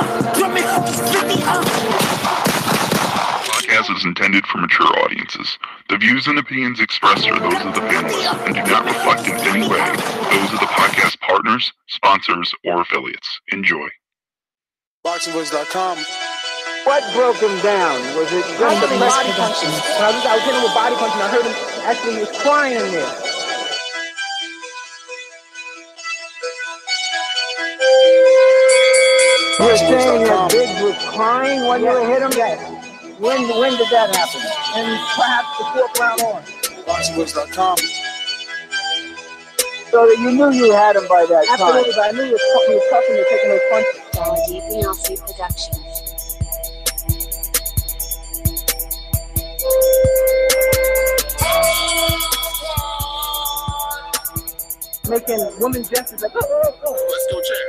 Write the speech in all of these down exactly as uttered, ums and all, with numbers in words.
Podcast is intended for mature audiences. The views and opinions expressed are those of the families and do not reflect in any way those of the podcast partners, sponsors, or affiliates. Enjoy. boxing voice dot com. What broke him down? Was it just the body punching? I was, I was hitting him with body punching. I heard him actually, he was crying in there. You were saying that Biggs was crying when yeah. you hit him? Yes. When, when did that happen? And perhaps the fourth round on? boxing voice dot com. So that you knew you had him by that time? Absolutely, but I knew he was, he was tough and taking those punches. Quality Beyonce Productions. Making women gestures like, oh, oh, oh. Let's go, champ.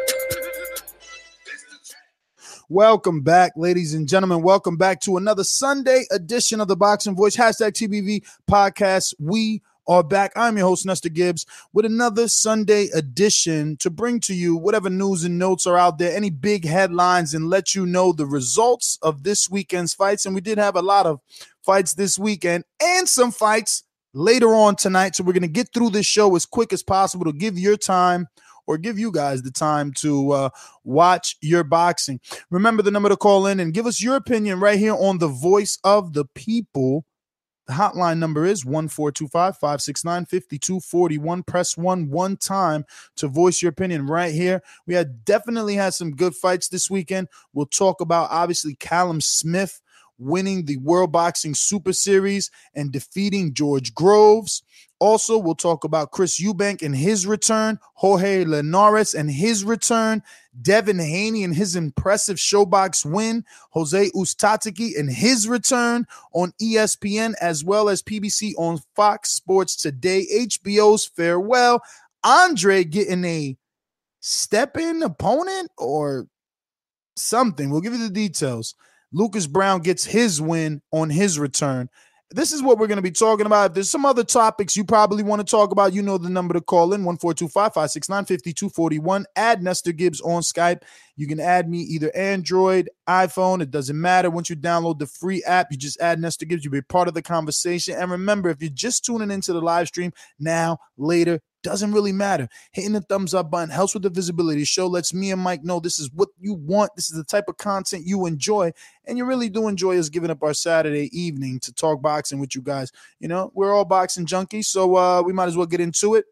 Welcome back, ladies and gentlemen. Welcome back to another Sunday edition of the Boxing Voice, hashtag T B V podcast. We are back. I'm your host, Nestor Gibbs, with another Sunday edition to bring to you whatever news and notes are out there, any big headlines, and let you know the results of this weekend's fights. And we did have a lot of fights this weekend and some fights later on tonight. So we're going to get through this show as quick as possible to give your time or give you guys the time to uh, watch your boxing. Remember the number to call in and give us your opinion right here on the Voice of the People. The hotline number is one four two five, five six nine, five two four one. Press one one time to voice your opinion right here. We had definitely had some good fights this weekend. We'll talk about, obviously, Callum Smith winning the World Boxing Super Series and defeating George Groves. Also, we'll talk about Chris Eubank and his return, Jorge Linares and his return, Devin Haney and his impressive Showbox win, Jose Ustatsky and his return on E S P N, as well as P B C on Fox Sports Today, H B O's farewell, Andre getting a step-in opponent or something. We'll give you the details. Lucas Brown gets his win on his return. This is what we're going to be talking about. If there's some other topics you probably want to talk about, you know the number to call in, one four two five, five six nine, five two four one. Add Nestor Gibbs on Skype. You can add me either Android, iPhone. It doesn't matter. Once you download the free app, you just add Nestor Gibbs. You'll be part of the conversation. And remember, if you're just tuning into the live stream now, later, doesn't really matter. Hitting the thumbs up button helps with the visibility. Show lets me and Mike know this is what you want. This is the type of content you enjoy. And you really do enjoy us giving up our Saturday evening to talk boxing with you guys. You know, we're all boxing junkies, so uh, we might as well get into it.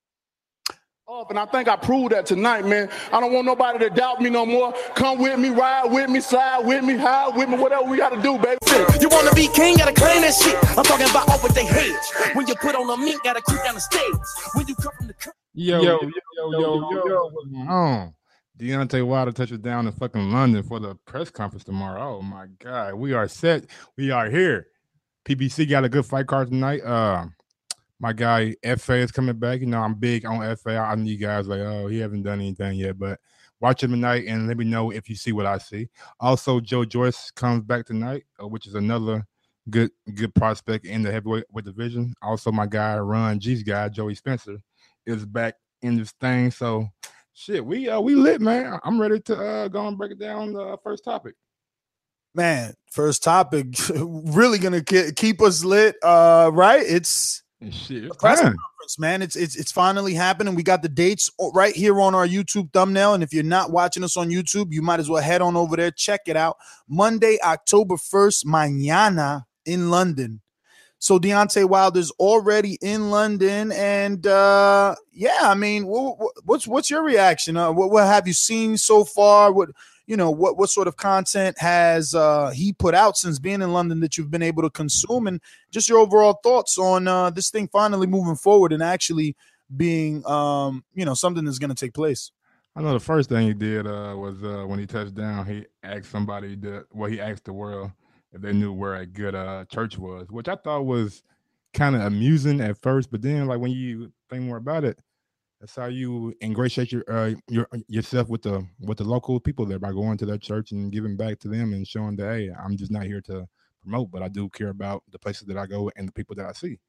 Up, and I think I proved that tonight, man. I don't want nobody to doubt me no more. Come with me, ride with me, slide with me, hide with me, whatever we got to do, baby. You want to be king, got to claim that shit. I'm talking about all what they hate. When you put on a meat, got to creep down the stage. When you come from the... Yo, yo, yo, yo, yo, yo, yo. What's going on? Deontay Wilder touches down in fucking London for the press conference tomorrow. Oh, my God. We are set. We are here. P B C got a good fight card tonight. Uh... My guy F A is coming back. You know, I'm big on F A. I know you guys like, oh, he haven't done anything yet, but watch him tonight and let me know if you see what I see. Also, Joe Joyce comes back tonight, uh, which is another good good prospect in the heavyweight division. Also, my guy Ron G's guy, Joey Spencer, is back in this thing. So, shit, we uh, we lit, man. I'm ready to uh, go and break it down the first topic. Man, first topic really gonna ke- keep us lit, uh, right? It's Shit, press conference, man. It's it's it's finally happening. We got the dates right here on our YouTube thumbnail. And if you're not watching us on YouTube, you might as well head on over there, check it out. Monday, October first, mañana in London. So Deontay Wilder's already in London, and uh, yeah, I mean, what, what's what's your reaction? Uh, what what have you seen so far? What you know, what what sort of content has uh, he put out since being in London that you've been able to consume, and just your overall thoughts on uh, this thing finally moving forward and actually being, um, you know, something that's going to take place? I know the first thing he did uh, was uh, when he touched down, he asked somebody that, well, he asked the world if they knew where a good uh, church was, which I thought was kind of amusing at first, but then like when you think more about it, that's how you ingratiate your, uh, your yourself with the with the local people there by going to their church and giving back to them and showing that, hey, I'm just not here to promote, but I do care about the places that I go and the people that I see.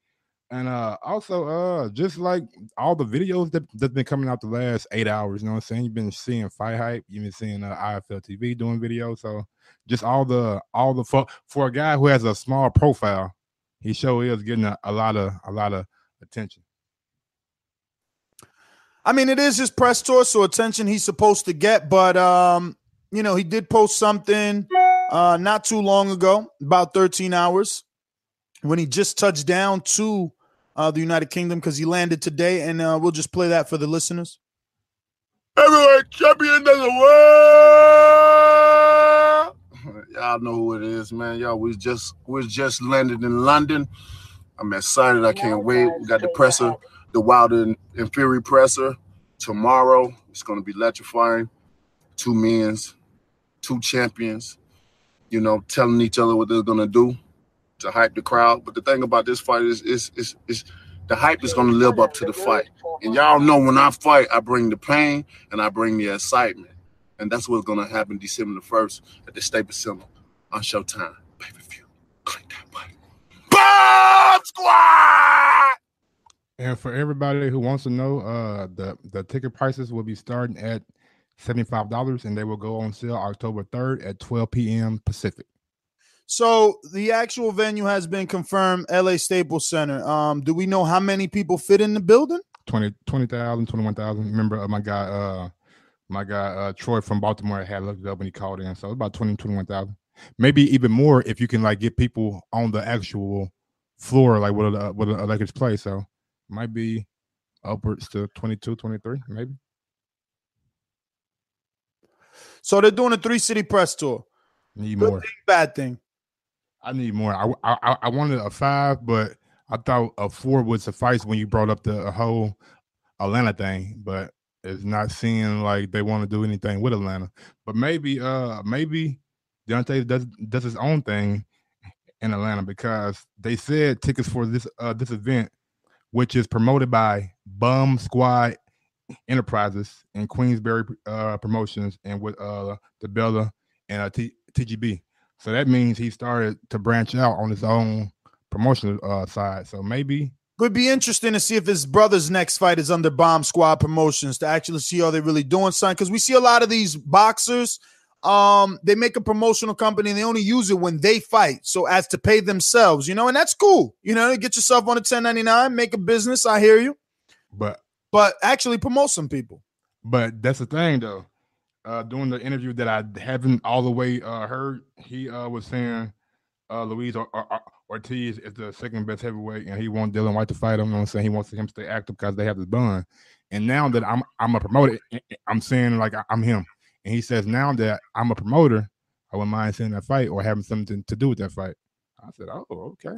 And uh, also, uh, just like all the videos that that's been coming out the last eight hours, you know what I'm saying? You've been seeing Fight Hype, you've been seeing uh, I F L T V doing videos. So just all the all the for, for a guy who has a small profile, he sure is getting a, a lot of a lot of attention. I mean, it is his press tour, so attention he's supposed to get. But um, you know, he did post something uh, not too long ago, about thirteen hours, when he just touched down to Uh, the United Kingdom, because he landed today, and uh, we'll just play that for the listeners. Heavyweight champion of the world. Y'all know who it is, man. Y'all, we just we just landed in London. I'm excited. I can't wait. We got the presser, the Wilder and, and Fury presser tomorrow. It's going to be electrifying. Two men's, two champions, you know, telling each other what they're going to do to hype the crowd. But the thing about this fight is, is, is, is the hype is going to live up to the fight. And y'all know when I fight, I bring the pain and I bring the excitement. And that's what's going to happen December the first at the Staples Center on Showtime. Pay-per-view. Click that button. Bomb Squad! And for everybody who wants to know, uh, the, the ticket prices will be starting at seventy-five dollars, and they will go on sale October third at twelve p.m. Pacific. So the actual venue has been confirmed, L A Staples Center. Um, do we know how many people fit in the building? twenty, twenty thousand, twenty-one thousand. Remember uh, my guy, uh, my guy uh, Troy from Baltimore had looked it up when he called in. So about twenty, twenty-one thousand. Maybe even more if you can like get people on the actual floor, like with a with a Lakers play. So might be upwards to twenty-two, twenty-three, maybe. So they're doing a three-city press tour. Need Good more. thing, bad thing. I need more. I, I I wanted a five, but I thought a four would suffice when you brought up the whole Atlanta thing. But it's not seeming like they want to do anything with Atlanta. But maybe, uh, maybe Deontay does does his own thing in Atlanta, because they said tickets for this uh this event, which is promoted by Bum Squad Enterprises and Queensberry uh, Promotions, and with uh the Bella and uh, T- TGB. So that means he started to branch out on his own promotional uh, side. So maybe Would be interesting to see if his brother's next fight is under Bomb Squad Promotions, to actually see how they're really doing something. Because we see a lot of these boxers, um, they make a promotional company and they only use it when they fight, so as to pay themselves, you know, and that's cool. You know, get yourself on a ten ninety-nine, make a business. I hear you, but but actually promote some people. But that's the thing, though. Uh, during the interview that I haven't all the way uh, heard, he uh, was saying uh, Luis or, or, or Ortiz is the second best heavyweight, and he wants Dylan White to fight him. You know what I'm saying? He wants him to stay active because they have this bond. And now that I'm I'm a promoter, I'm saying like I'm him. And he says now that I'm a promoter, I wouldn't mind seeing that fight or having something to do with that fight. I said, oh, okay.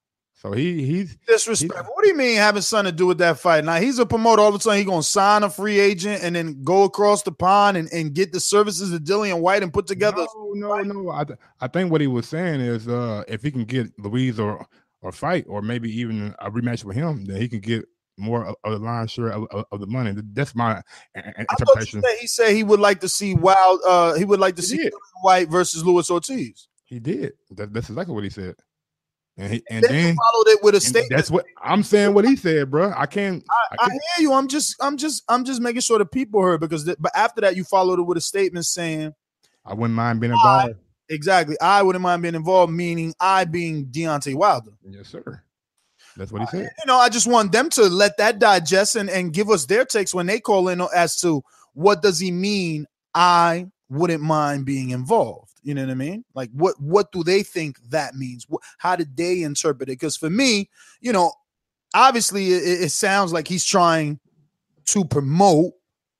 So he he's disrespectful. What do you mean having something to do with that fight? Now he's a promoter. All of a sudden he's gonna sign a free agent and then go across the pond and, and get the services of Dillian White and put together. No, no, no. I th- I think what he was saying is uh, if he can get Luis or or fight, or maybe even a rematch with him, then he can get more of, of the lion's share of, of, of the money. That's my interpretation. He said he would like to see Wild. Uh, he would like to he see did. Dillian White versus Luis Ortiz. He did. That, that's exactly what he said. And, he, and then, then he followed it with a statement. That's what I'm saying. What he said, bro. I can't. I, I, I can't. hear you. I'm just, I'm just, I'm just making sure the people heard, because, the, but after that, you followed it with a statement saying, "I wouldn't mind being involved." I, exactly. I wouldn't mind being involved, meaning I being Deontay Wilder. Yes, sir. That's what he said. You know, I just want them to let that digest and, and give us their takes when they call in as to what does he mean. I wouldn't mind being involved. You know what I mean? Like, what what do they think that means? What, how did they interpret it? Because for me, you know, obviously it, it sounds like he's trying to promote,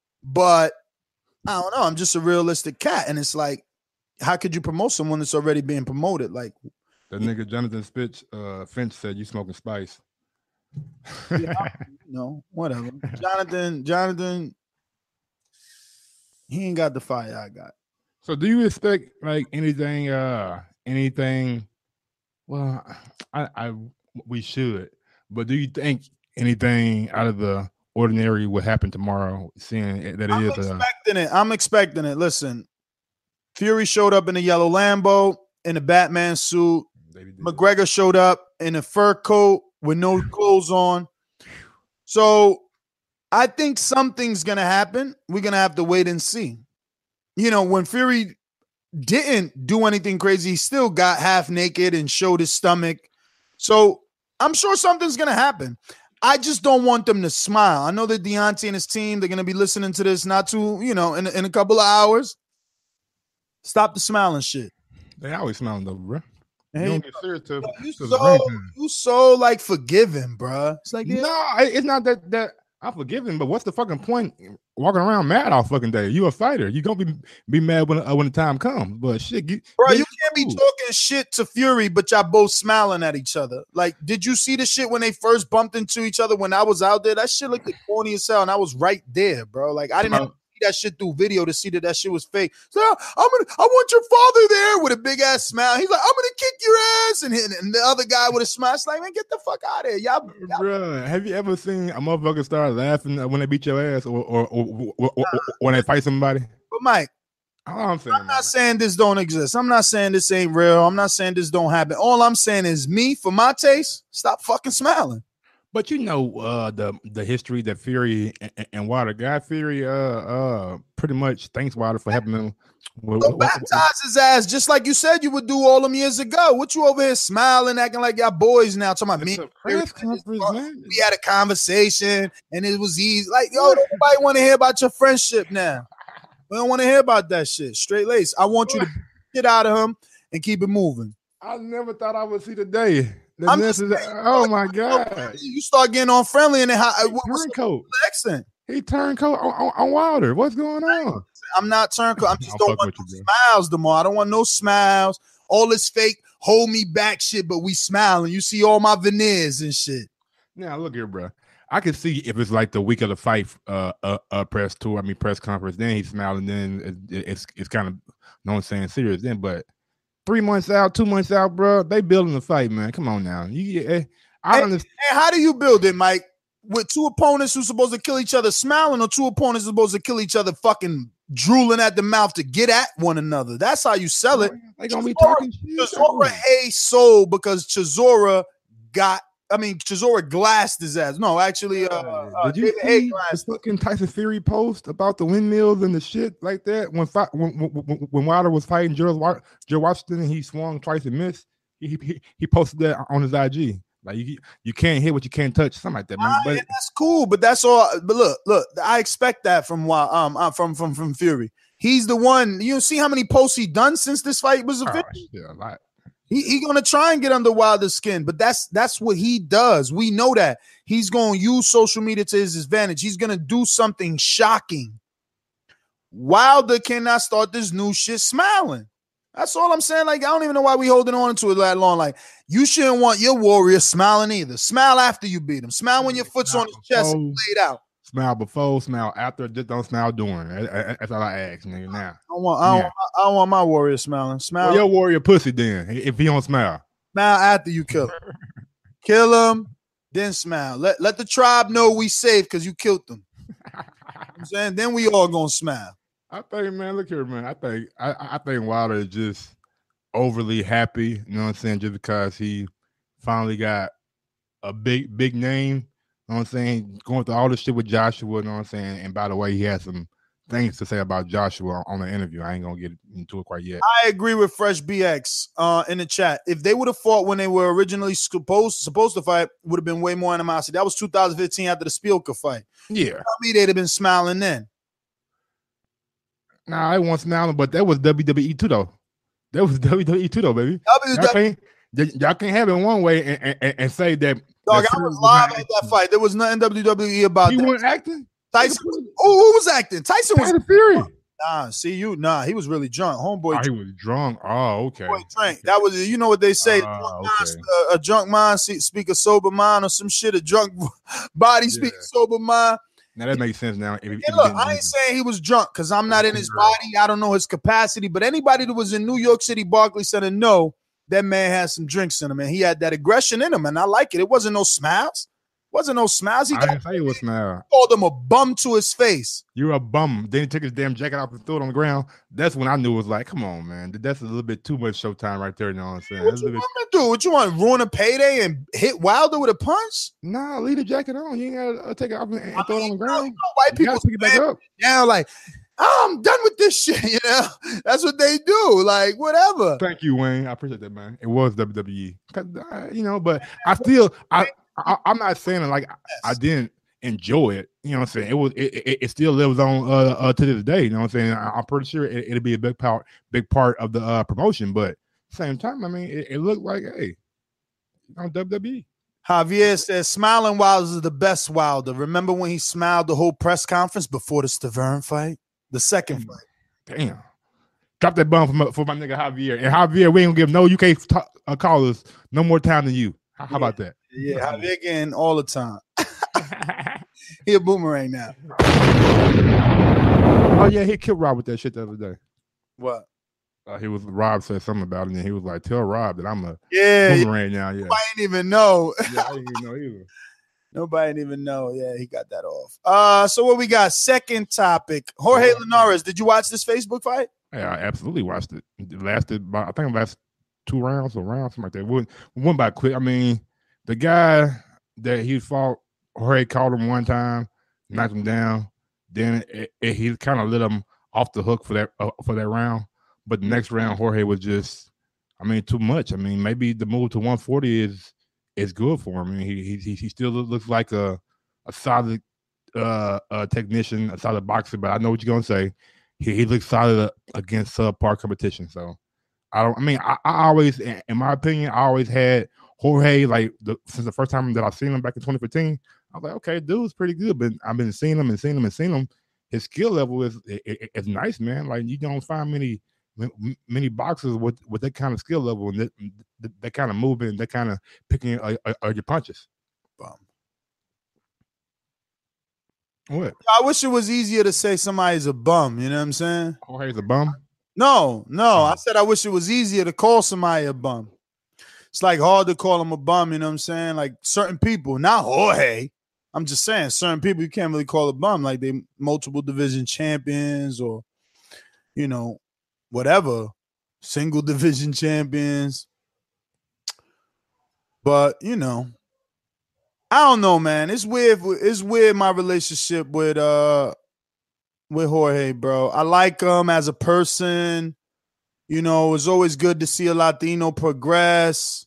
but I don't know. I'm just a realistic cat, and it's like, how could you promote someone that's already being promoted? Like, the nigga Jonathan Spitch, uh, Finch said you smoking spice. Yeah, no, whatever. Jonathan, Jonathan, he ain't got the fire I got. So do you expect like anything, uh, anything? Well, I, I, we should, but do you think anything out of the ordinary will happen tomorrow? Seeing that it I'm is expecting a, it. I'm expecting it. Listen, Fury showed up in a yellow Lambo in a Batman suit. McGregor showed up in a fur coat with no clothes on. So I think something's going to happen. We're going to have to wait and see. You know, when Fury didn't do anything crazy, he still got half naked and showed his stomach. So I'm sure something's going to happen. I just don't want them to smile. I know that Deontay and his team, they're going to be listening to this not too, you know, in, in a couple of hours. Stop the smiling shit. They always smiling though, bro. Hey, you don't get serious to, you, to so, you so like forgiving, bro. It's like, yeah. No, it's not that that I'm forgiving, but what's the fucking point walking around mad all fucking day? You a fighter. You gonna be be mad when uh, when the time comes. But shit, you, bro, you can't be talking shit to Fury, but y'all both smiling at each other. Like, did you see the shit when they first bumped into each other when I was out there? That shit looked corny as hell, and I was right there, bro. Like, I didn't have to see that shit through video to see that that shit was fake. So I'm gonna, I want your father there with a big ass smile. He's like, I'm gonna kick your ass, and, and the other guy with a smile. It's like, man, get the fuck out of here, y'all. y'all. Bro, have you ever seen a motherfucker start laughing when they beat your ass, or or, or, or, or, or when they fight somebody? But Mike, all I'm saying, I'm not saying this don't exist. I'm not saying this ain't real. I'm not saying this don't happen. All I'm saying is, me, for my taste, stop fucking smiling. But you know uh, the the history that Fury and, and Wilder got. Fury uh uh pretty much thanks Wilder for helping him. With, so baptize his ass just like you said you would do all them years ago. What you over here smiling, acting like y'all boys now? Talking about me. We had a conversation and it was easy. Like, yo, nobody want to hear about your friendship now. We don't want to hear about that shit. Straight lace. I want you to get out of him and keep it moving. I never thought I would see the day. I'm just, is, oh my god! You start getting on friendly and then how? Turncoat. Accent. He turncoat on, on, on Wilder. What's going on? I'm not turncoat. I'm just don't want no smiles no more. I don't want no smiles. All this fake hold me back shit, but we smiling. You see all my veneers and shit. Now look here, bro. I can see if it's like the week of the fight, uh, uh, uh press tour. I mean, press conference. Then he's smiling. Then it, it's it's kind of no one saying serious. Then, but. Three months out, two months out, bro. They building the fight, man. Come on now. You, eh, I hey, understand. Hey, how do you build it, Mike? With two opponents who's supposed to kill each other smiling, or two opponents supposed to kill each other fucking drooling at the mouth to get at one another? That's how you sell it. They gonna be talking shit. Chisora A sold because Chisora got. I mean, Chisora glassed his ass. No, actually, uh, uh, did you see the fucking Tyson Fury post about the windmills and the shit like that? When fi- when, when, when Wilder was fighting Joe Washington and he swung twice and missed, he, he he posted that on his I G. Like you, you can't hit what you can't touch, something like that, man. Uh, but yeah, that's cool, but that's all. But look, look, I expect that from um uh, from from from Fury. He's the one. You see how many posts he done since this fight was official? Oh, yeah, a lot. He, he gonna try and get under Wilder's skin, but that's that's what he does. We know that he's gonna use social media to his advantage. He's gonna do something shocking. Wilder cannot start this new shit smiling. That's all I'm saying. Like, I don't even know why we holding on to it that long. Like, you shouldn't want your warrior smiling either. Smile after you beat him. Smile when your foot's on his chest and laid out. Smile before, smile after. Just don't smile during. That's all I ask, nigga. Now, I don't want, I don't, yeah. I don't want my warrior smiling. Smile. Well, your warrior pussy then. If he don't smile, smile after you kill him. Kill him, then smile. Let let the tribe know we safe because you killed them. You know what I'm saying, then we all gonna smile. I think, man. Look here, man. I think I, I think Wilder is just overly happy. You know what I'm saying? Just because he finally got a big big name. You know what I'm saying? Going through all this shit with Joshua, you know what I'm saying? And by the way, he had some things to say about Joshua on the interview. I ain't gonna get into it quite yet. I agree with Fresh B X uh, in the chat. If they would have fought when they were originally supposed supposed to fight, would have been way more animosity. That was two thousand fifteen after the Spielka fight. Yeah. Tell me they'd have been smiling then. Nah, I wasn't smiling, but that was W W E too, though. That was W W E too, though, baby. W W E. Y'all can't, y- y'all can't have it one way and, and, and say that. Dog, that I was live at that fight. There was nothing W W E about he that. He wasn't acting? Tyson. Oh, who was acting? Tyson was. Tyson Fury. Nah, see you. Nah, he was really drunk. Homeboy. Oh, he was drunk. Oh, okay. Homeboy drank. Okay. That was, you know what they say, uh, drunk okay. mind, uh, a drunk mind speak a sober mind or some shit. A drunk body speak yeah. a sober mind. Now that makes sense now. If, hey, if look, I ain't saying he was drunk because I'm not in his body. I don't know his capacity, but anybody that was in New York City Barclays Center know that man had some drinks in him, and he had that aggression in him, and I like it. It wasn't no smiles. Wasn't no smiles. He I didn't say it was smile. called him a bum to his face. You're a bum. Then he took his damn jacket off and threw it on the ground. That's when I knew it was like, come on, man. That's a little bit too much showtime right there. You know what I'm saying? What That's you a little want me to do? What you want? Ruin a payday and hit Wilder with a punch? bit, nah, leave the jacket on. You ain't gotta uh, take it off and, and I throw it on mean, the you know, ground. you know, white You people gotta pick it back stand up. down like, oh, I'm done with this shit. You know, that's what they do. Like, whatever. Thank you, Wayne. I appreciate that, man. It was W W E, 'Cause, uh, you know, but I still, I, I, I'm not saying like I, I didn't enjoy it. You know what I'm saying? It was, it, it, it still lives on uh, uh, to this day. You know what I'm saying? I, I'm pretty sure it, it'll be a big part, big part of the uh, promotion. But at the same time, I mean, it, it looked like, hey, on W W E. Javier says, smiling Wilder is the best Wilder. Remember when he smiled the whole press conference before the Stavern fight? The second fight. Damn. Drop that bum for my, for my nigga Javier. And Javier, we ain't gonna give no U K t- uh, callers no more time than you. How, how Yeah. about that? Yeah, Javier getting all the time. He a boomerang now. Oh yeah, he killed Rob with that shit the other day. What? Uh, he was Rob said something about it, and he was like, "Tell Rob that I'm a Yeah, boomerang now." Yeah, nobody didn't even know. yeah, I didn't even know either. Nobody didn't even know. Yeah, he got that off. Uh, so what we got? Second topic. Jorge Linares. Did you watch this Facebook fight? Yeah, I absolutely watched it. It lasted about, I think it lasted two rounds or rounds, something like that. It went, went by quick. I mean, the guy that he fought, Jorge called him one time, knocked him down. Then it, it, he kind of let him off the hook for that uh, for that round. But the next round, Jorge was just, I mean, too much. I mean, maybe the move to one forty is is good for him. I mean, he he he still looks like a a solid uh, uh, technician, a solid boxer. But I know what you're gonna say. He he looks solid against subpar competition. So I don't. I mean, I, I always, in my opinion, I always had Jorge like the, since the first time that I seen him back in twenty fifteen. I was like, okay, dude's pretty good. But I've been seeing him and seeing him and seeing him. His skill level is is, is nice, man. Like you don't find many many boxers with, with that kind of skill level and that, that, that kind of movement, that kind of picking uh, uh, your punches. Bum. What? I wish it was easier to say somebody's a bum. You know what I'm saying? Jorge's a bum? No, no. I said I wish it was easier to call somebody a bum. It's like hard to call him a bum. You know what I'm saying? Like certain people, not Jorge. I'm just saying certain people you can't really call a bum. Like they multiple division champions or, you know, whatever, single division champions. But, you know, I don't know, man. It's weird. It's weird my relationship with uh with Jorge, bro. I like him as a person. You know, it's always good to see a Latino progress.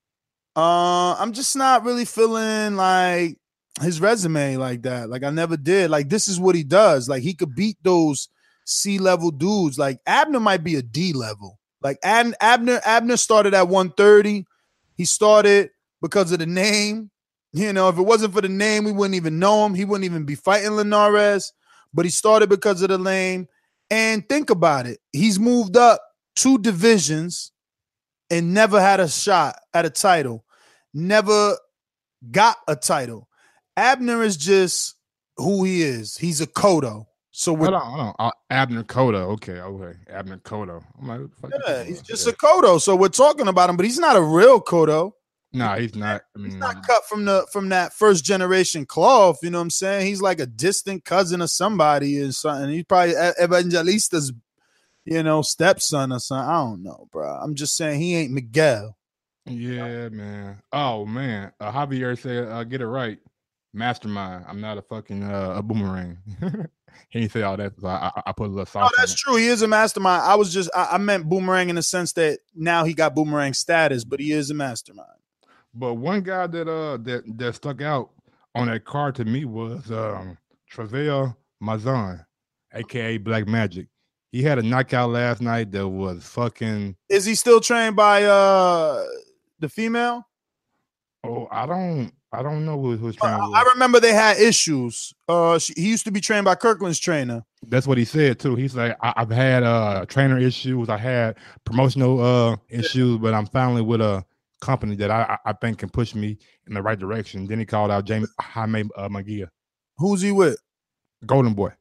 Uh, I'm just not really feeling like his resume like that. Like I never did. Like this is what he does. Like he could beat those C-level dudes. Like Abner might be a D level. Like Ab- Abner, Abner started at one thirty. He started because of the name. You know, if it wasn't for the name, we wouldn't even know him. He wouldn't even be fighting Linares. But he started because of the name. And think about it. He's moved up two divisions and never had a shot at a title. Never got a title. Abner is just who he is. He's a Cotto. So we're hold on, hold on. Uh, Abner Cotto. Okay, okay. Abner Cotto. I'm like, what the fuck yeah, he's just a Cotto. So we're talking about him, but he's not a real Cotto. No, nah, he's not. I mean, he's not cut from the from that first generation cloth. You know what I'm saying? He's like a distant cousin of somebody or something. He's probably Evangelista's, you know, stepson or something. I don't know, bro. I'm just saying he ain't Miguel. Yeah, man. Oh man, uh, Javier said, uh, "Get it right, mastermind. I'm not a fucking uh, a boomerang." He didn't say all that. So I, I, I put a little sauce. No, that's true. He is a mastermind. I was just I, I meant boomerang in the sense that now he got boomerang status, but he is a mastermind. But one guy that uh that that stuck out on that card to me was um Travail Mazan, aka Black Magic. He had a knockout last night that was fucking. Is he still trained by uh the female? Oh, I don't I don't know who who's trying. Uh, I remember they had issues. Uh, she, he used to be trained by Kirkland's trainer. That's what he said too. He's like, I, I've had uh trainer issues, I had promotional uh issues, but I'm finally with a company that I I think can push me in the right direction. Then he called out James Jaime uh, Magia. Who's he with? Golden Boy.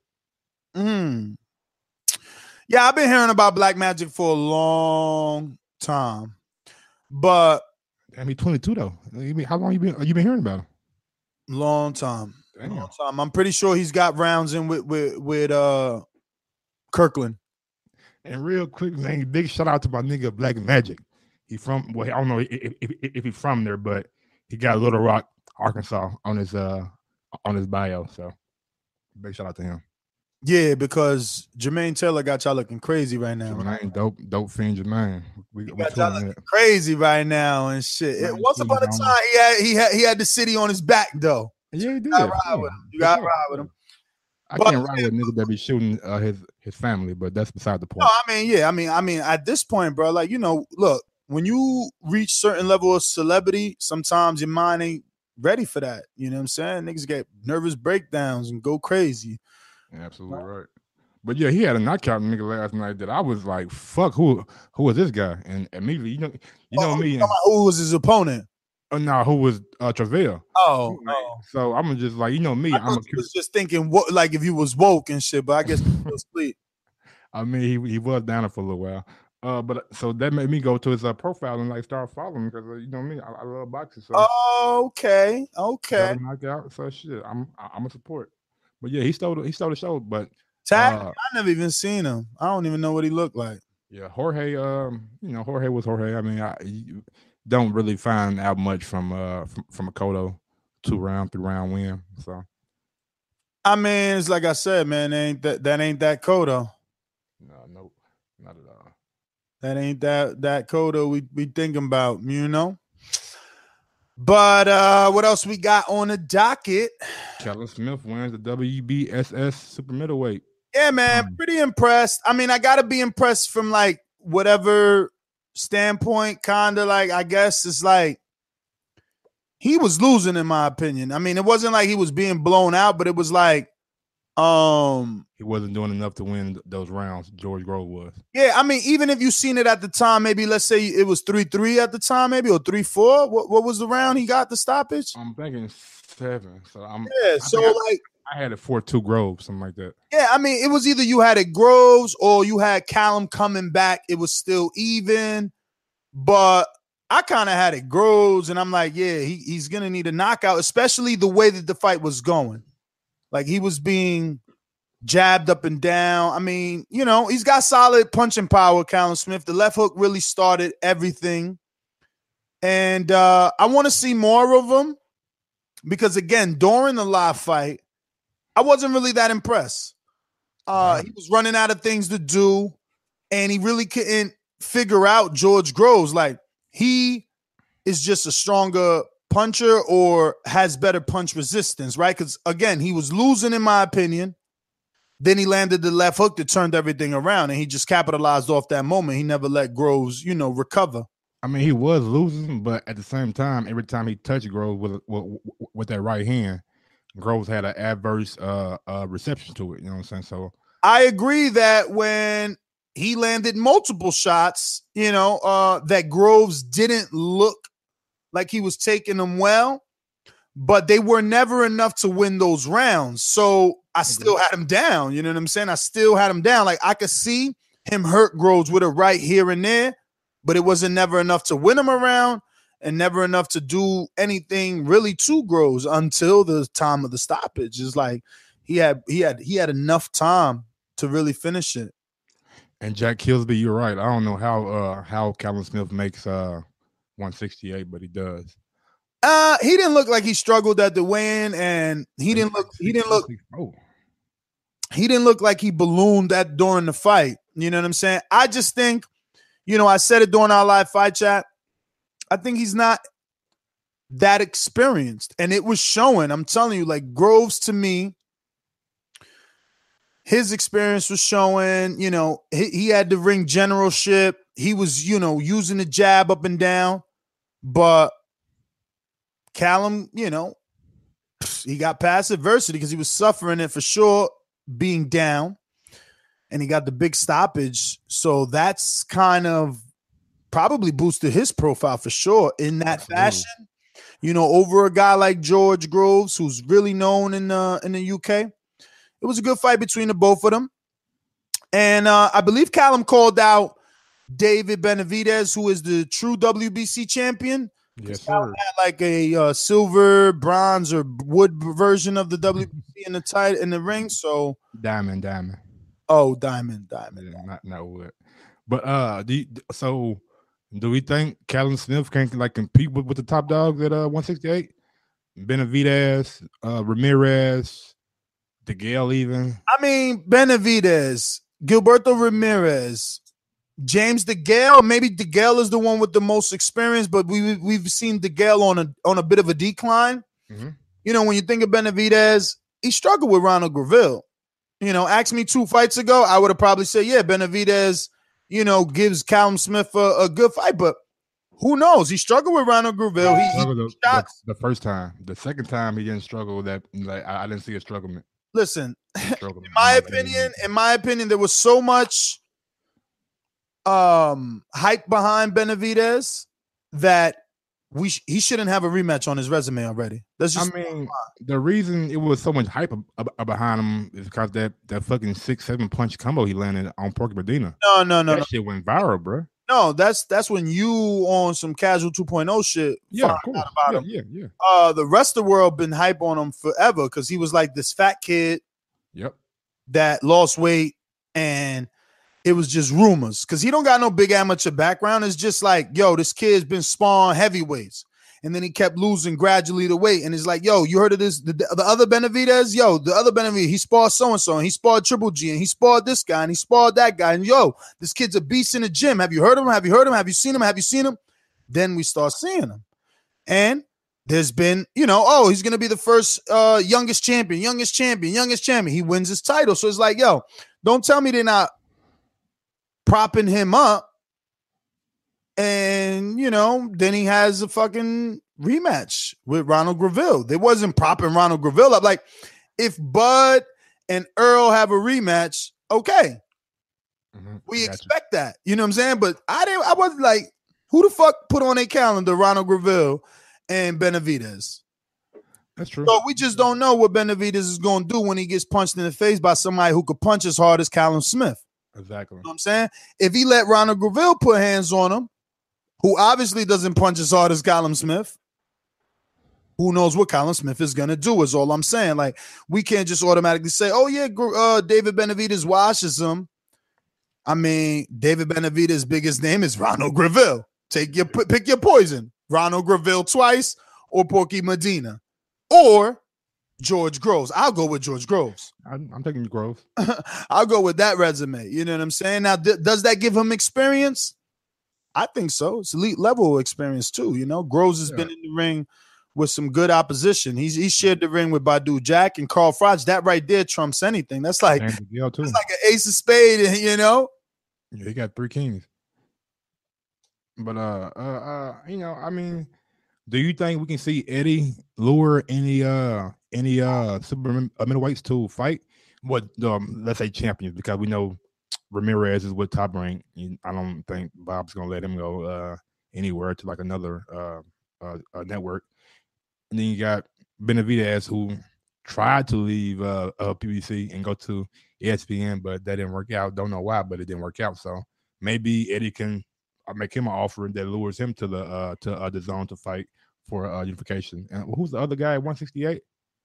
Hmm. Yeah, I've been hearing about Black Magic for a long time, but I mean, twenty-two though. You mean, how long you been you been hearing about him? Long time. Damn. Long time. I'm pretty sure he's got rounds in with with, with uh Kirkland. And real quick, man, big shout out to my nigga Black Magic. He from well, I don't know if, if, if, if he's from there, but he got Little Rock, Arkansas on his uh on his bio. So big shout out to him. Yeah, because Jermaine Taylor got y'all looking crazy right now. Jermaine, dope, dope fiend Jermaine. We, we got y'all looking crazy right now and shit. It, once upon a down. time, he had he had he had the city on his back though. Yeah, he did. You got ride with him. You got sure. ride with him. I But- can't ride with niggas that be shooting uh, his his family, but that's beside the point. No, I mean, yeah, I mean, I mean, at this point, bro, like you know, look, when you reach certain level of celebrity, sometimes your mind ain't ready for that. You know what I'm saying? Niggas get nervous breakdowns and go crazy. Yeah, absolutely right. But yeah, he had a knockout nigga last night that I was like, "Fuck, who who was this guy?" And immediately, you know, you know Oh, me. you And, talking about who was his opponent? oh no, who was uh, Travell? Oh, oh. So I'm just like, you know me. I I'm a, thought you was just thinking what, like if you was woke and shit, but I guess you was asleep. I mean, he he was down there for a little while. Uh, but so that made me go to his uh, profile and like start following because uh, you know me, I, I love boxing. So Oh, okay, got okay. a knockout. So shit, I'm I'm a support. But yeah, he stole the- he stole the show. But Tag, uh, I never even seen him. I don't even know what he looked like. yeah, Jorge. Um, you know, Jorge was Jorge. I mean, I you don't really find out much from uh from, from a Cotto two round, three round win. So I mean, it's like I said, man, ain't that that ain't that Kodo. no, nope, not at all. That ain't that that Kodo we we thinking about, you know. But uh what else we got on the docket? Callum Smith wins the W B S S super middleweight. Yeah, man, pretty impressed. I mean, I gotta be impressed from like whatever standpoint, kind of like I guess it's like he was losing, in my opinion. I mean, it wasn't like he was being blown out, but it was like, um, He wasn't doing enough to win th- those rounds. George Grove was. yeah. I mean, even if you seen it at the time, maybe let's say it was three three at the time, maybe or three four. What what was the round he got the stoppage? I'm thinking seven. So I'm Yeah, I so think I- like. I had it four two Grove, something like that. Yeah, I mean, it was either you had it Groves or you had Callum coming back. It was still even, but I kind of had it Groves, and I'm like, yeah, he, he's gonna need a knockout, especially the way that the fight was going. Like he was being jabbed up and down. I mean, you know, he's got solid punching power, Callum Smith. The left hook really started everything, and uh, I want to see more of him because again, during the live fight, I wasn't really that impressed. Uh, he was running out of things to do, and he really couldn't figure out George Groves. Like, he is just a stronger puncher or has better punch resistance, right? Because, again, he was losing, in my opinion. Then he landed the left hook that turned everything around, and he just capitalized off that moment. He never let Groves, you know, recover. I mean, he was losing, but at the same time, every time he touched Grove with with, with that right hand, Groves had an adverse uh, uh, reception to it. You know what I'm saying? So I agree that when he landed multiple shots, you know, uh, that Groves didn't look like he was taking them well, but they were never enough to win those rounds. So I still had him down. You know what I'm saying? I still had him down. Like I could see him hurt Groves with a right here and there, but it wasn't never enough to win him around. And never enough to do anything really to Groves until the time of the stoppage. It's like he had he had he had enough time to really finish it. and Jack Kilsby, you're right. I don't know how uh, how Callum Smith makes uh, one sixty-eight, but he does. Uh, he didn't look like he struggled at the weigh-in, and he didn't look he didn't look Oh, he didn't look like he ballooned that during the fight. You know what I'm saying? I just think, you know, I said it during our live fight chat. I think he's not that experienced, and it was showing. I'm telling you, like Groves to me, his experience was showing. You know, he, he had the ring generalship. He was, you know, using the jab up and down, but Callum, you know, he got past adversity because he was suffering it for sure, being down, and he got the big stoppage. So that's kind of probably boosted his profile for sure in that Absolutely. fashion, you know, over a guy like George Groves, who's really known in the in the U K. It was a good fight between the both of them. And uh, I believe Callum called out David Benavidez, who is the true W B C champion. Yes, Callum sir. had like a uh, silver, bronze, or wood version of the W B C in the tight in the ring. So Diamond, diamond. oh, diamond, diamond. Yeah, not not wood. But uh, do you, so do we think Callum Smith can like compete with, with the top dogs at uh one sixty-eight? Benavidez, uh, Ramirez, DeGale, even. I mean, Benavidez, Gilberto Ramirez, James DeGale. Maybe DeGale is the one with the most experience, but we we've seen DeGale on a on a bit of a decline. Mm-hmm. You know, when you think of Benavidez, he struggled with Ronald Graville. You know, ask me two fights ago, I would have probably said, yeah, Benavidez, you know, gives Callum Smith a, a good fight, but who knows? He struggled with Ronald Graville. He, he the, shot. The, the first time, the second time he didn't struggle with that. Like I, I didn't see a struggle. Listen, in my opinion, in my opinion, there was so much um, hype behind Benavidez that we sh- he shouldn't have a rematch on his resume already. That's just. I mean, the reason it was so much hype ab- ab- behind him is because that that fucking six seven punch combo he landed on Porky Medina. No, no, no, that no. shit went viral, bro. No, that's that's when you on some casual two point oh shit. Yeah, cool. About yeah, him. yeah, yeah. Uh, the rest of the world been hype on him forever because he was like this fat kid. Yep. That lost weight and it was just rumors because he don't got no big amateur background. It's just like, yo, this kid's been spawned heavyweights. And then he kept losing gradually the weight. And it's like, yo, you heard of this? The, the other Benavidez? Yo, the other Benavidez, he sparred so-and-so, and he sparred Triple G, and he sparred this guy, and he sparred that guy. And yo, this kid's a beast in the gym. Have you heard of him? Have you heard of him? Have you seen him? Have you seen him? Then we start seeing him. And there's been, you know, oh, he's going to be the first uh, youngest champion, youngest champion, youngest champion. He wins his title. So it's like, yo, don't tell me they're not propping him up. And, you know, then he has a fucking rematch with Ronald Graville. They wasn't propping Ronald Graville up. Like, if Bud and Earl have a rematch, okay. Mm-hmm. We gotcha. Expect that. You know what I'm saying? But I didn't, I wasn't like, who the fuck put on a calendar Ronald Graville and Benavidez? That's true. So we just don't know what Benavidez is going to do when he gets punched in the face by somebody who could punch as hard as Callum Smith. Exactly. You know what I'm saying? If he let Ronald Graville put hands on him, who obviously doesn't punch as hard as Callum Smith, who knows what Callum Smith is going to do is all I'm saying. Like, we can't just automatically say, oh, yeah, uh, David Benavidez washes him. I mean, David Benavidez's biggest name is Ronald Graville. Take your pick your poison. Ronald Graville twice or Porky Medina or George Groves. I'll go with George Groves. I'm, I'm taking Groves. I'll go with that resume. You know what I'm saying? Now, th- does that give him experience? I think so. It's elite level experience too. You know, Groves has yeah. been in the ring with some good opposition. He's he shared the ring with Badu Jack and Carl Froch. That right there trumps anything. That's like that's like an ace of spade. You know. Yeah, he got three kings. But uh, uh, uh, you know, I mean, do you think we can see Eddie lure any uh any uh super middleweights to fight? What um, let's say champions, because we know Ramirez is with Top Rank. I don't think Bob's gonna let him go uh, anywhere to like another uh, uh, uh, network. And then you got Benavidez, who tried to leave uh, uh, P B C and go to E S P N, but that didn't work out. Don't know why, but it didn't work out. So maybe Eddie can make him an offer that lures him to the uh, to uh, the zone to fight for uh, unification. And who's the other guy at one sixty-eight?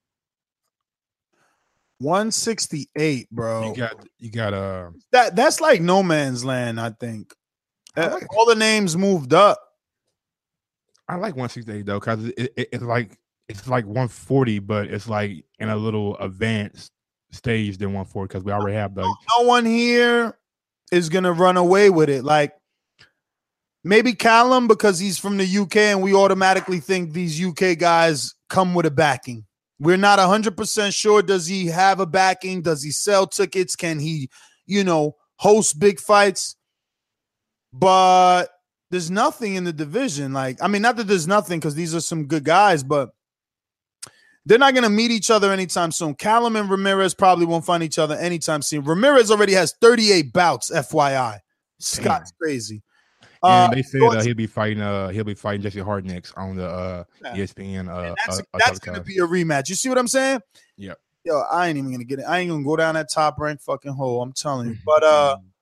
one sixty-eight, bro. You got you got uh that that's like no man's land, I think. I like all the names moved up. I like one sixty-eight though, because it, it, it's like it's like one forty, but it's like in a little advanced stage than one forty because we already have those. No one here is gonna run away with it. Like maybe Callum, because he's from the U K and we automatically think these U K guys come with a backing. We're not one hundred percent sure. Does he have a backing? Does he sell tickets? Can he, you know, host big fights? But there's nothing in the division. Like, I mean, not that there's nothing because these are some good guys, but they're not going to meet each other anytime soon. Callum and Ramirez probably won't find each other anytime soon. Ramirez already has thirty-eight bouts, F Y I. Scott's crazy. And uh, they said uh, he'll be fighting. Uh, he'll be fighting Jesse Hart next on the uh, yeah. E S P N. Uh, and that's uh, that's gonna be a rematch. You see what I'm saying? Yeah. Yo, I ain't even gonna get it. I ain't gonna go down that Top Rank fucking hole. I'm telling you. But uh,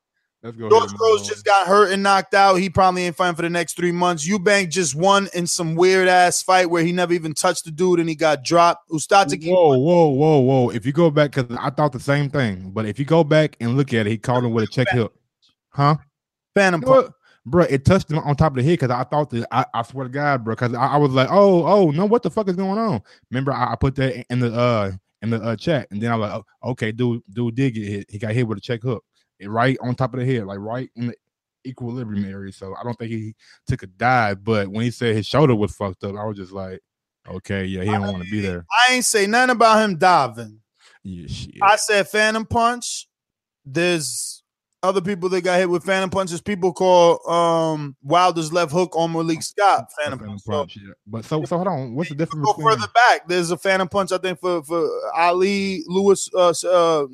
Let's go. George Groves just got hurt and knocked out. He probably ain't fighting for the next three months. Eubank just won in some weird ass fight where he never even touched the dude and he got dropped. Ustati. Whoa, whoa, whoa, whoa! If you go back, because I thought the same thing, but if you go back and look at it, he called him with a check hook, huh? Phantom you know punch, bro. It touched him on top of the head because I thought that I, I swear to God, bro, because I, I was like, oh, oh, no, what the fuck is going on? Remember, I, I put that in the uh in the uh, chat, and then I was like, oh, okay, dude, dude did get hit. He got hit with a check hook. Right on top of the head, like right in the equilibrium area. So I don't think he took a dive, but when he said his shoulder was fucked up, I was just like, okay, yeah, he don't want to be there. I ain't say nothing about him diving. Yeah, shit. I said phantom punch. There's other people that got hit with phantom punches. People call um, Wilder's left hook on Malik Scott phantom, phantom punch. punch yeah. But so, so hold on. What's the difference? Go between... further back. There's a phantom punch. I think for for Ali Lewis. Uh, uh,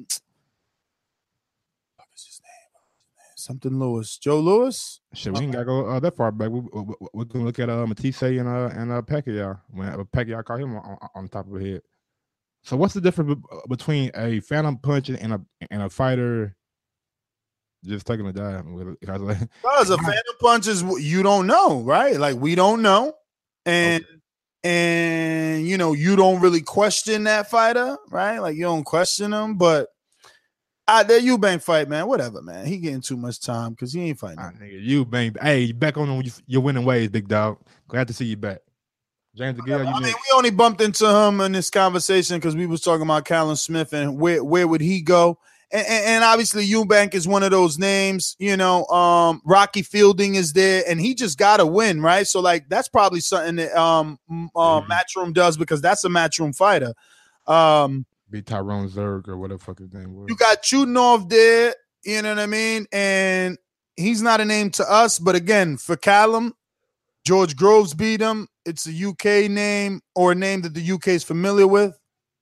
Something Lewis, Joe Lewis. Shit, we ain't gotta go uh, that far back. We, we, we can look at uh, Matisse and uh and uh Pacquiao when uh, Pacquiao caught him on, on top of the head. So what's the difference be- between a phantom punch and a and a fighter just taking a dive? Because like, a phantom punch is you don't know, right? Like we don't know, and okay. and you know you don't really question that fighter, right? Like you don't question him, but. Ah, that Eubank fight, man. Whatever, man. He getting too much time because he ain't fighting. Ah, nigga, Eubank. Hey, you back on your winning ways, big dog. Glad to see you back. James DeGale, you I mean, we only bumped into him in this conversation because we was talking about Callum Smith and where where would he go? And, and, and obviously Eubank is one of those names. You know, um, Rocky Fielding is there, and he just got to win, right? So like that's probably something that um, uh, mm-hmm. Matchroom does because that's a Matchroom fighter. Um. Be Tyrone Zerg or whatever the fuck his name was. You got Chutinov there, you know what I mean? And he's not a name to us, but again, for Callum, George Groves beat him. It's a U K name or a name that the U K is familiar with.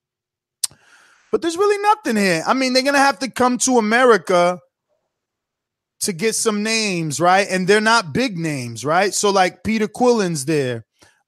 But there's really nothing here. I mean, they're going to have to come to America to get some names, right? And they're not big names, right? So like Peter Quillen's there.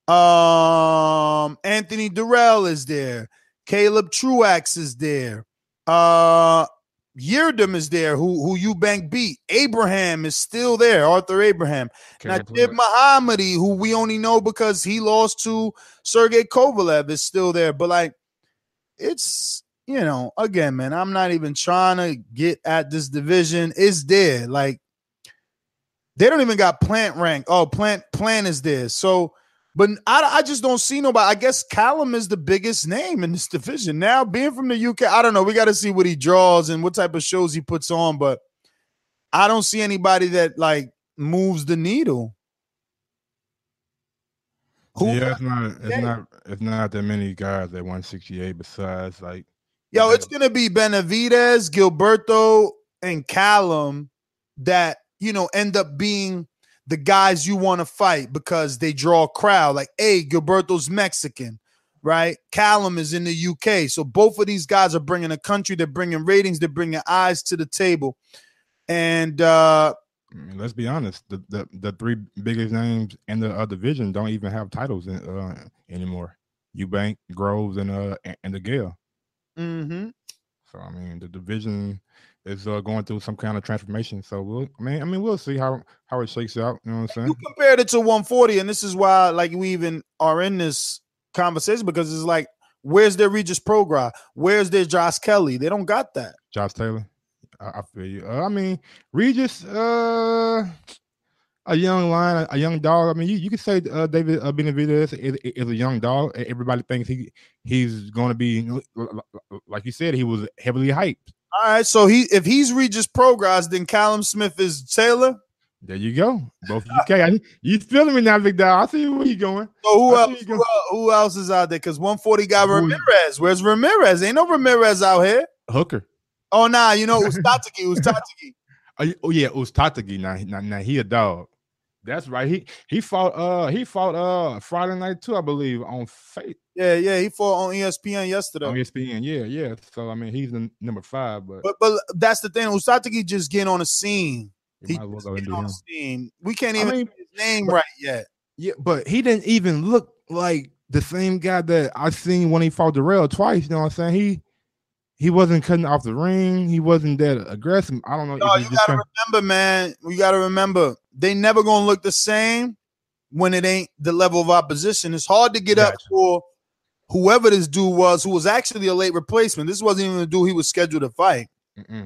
Um, Anthony Durrell is there. Caleb Truax is there. Uh, Yeardom is there, who who Eubank beat. Abraham is still there, Arthur Abraham. Najib Mohammadi, who we only know because he lost to Sergey Kovalev, is still there. But, like, it's, you know, again, man, I'm not even trying to get at this division. It's there. Like, they don't even got Plant rank. Oh, Plant, Plant is there. So, But I, I just don't see nobody. I guess Callum is the biggest name in this division. Now, being from the U K, I don't know. We got to see what he draws and what type of shows he puts on. But I don't see anybody that, like, moves the needle. Who yeah, it's not, it's not it's not that many guys at one sixty-eight besides, like. Yo, it's going to be Benavidez, Gilberto, and Callum that, you know, end up being the guys you want to fight because they draw a crowd. Like, hey, Gilberto's Mexican, right? Callum is in the U K. So both of these guys are bringing a country. They're bringing ratings. They're bringing eyes to the table. And uh, I mean, let's be honest. The, the the three biggest names in the uh, division don't even have titles in, uh, anymore. Eubank, Groves, and uh and DeGale. Mm-hmm. So, I mean, the division is uh, going through some kind of transformation. So, we'll, I mean, I mean, we'll see how, how it shakes out. You know what I'm saying? You compared it to one forty, and this is why, like, we even are in this conversation because it's like, where's their Regis Prograis? Where's their Josh Kelly? They don't got that. Josh Taylor. I, I feel you. Uh, I mean, Regis, uh, a young lion, a, a young dog. I mean, you, you could say uh, David uh, Benavidez is, is a young dog. Everybody thinks he he's going to be, like you said, he was heavily hyped. All right, so he if he's Regis Prograis, then Callum Smith is Taylor. There you go. Both U K. You feeling me now, big dog? I see where you going. So who else? Who, else who else is out there? Because one forty got Ooh. Ramirez. Where's Ramirez? Ain't no Ramirez out here. Hooker. Oh nah, you know Ustatagi. Ustatagi. oh, oh yeah, Ustatagi. Now, now, now he a dog. That's right. He he fought uh he fought uh Friday night too, I believe, on Fate. Yeah, yeah, he fought on E S P N yesterday. On E S P N, yeah, yeah. So I mean, he's the number five, but but but that's the thing. Ustatagi just getting on the scene. He, he might just well getting on the scene. We can't even I mean, get his name but, right yet. Yeah, but he didn't even look like the same guy that I seen when he fought Darrell twice. You know what I'm saying? He he wasn't cutting off the ring. He wasn't that aggressive. I don't know. No, you gotta trying... remember, man. You gotta remember, they never gonna look the same when it ain't the level of opposition. It's hard to get gotcha. up for whoever this dude was, who was actually a late replacement. This wasn't even a dude he was scheduled to fight. Mm-mm.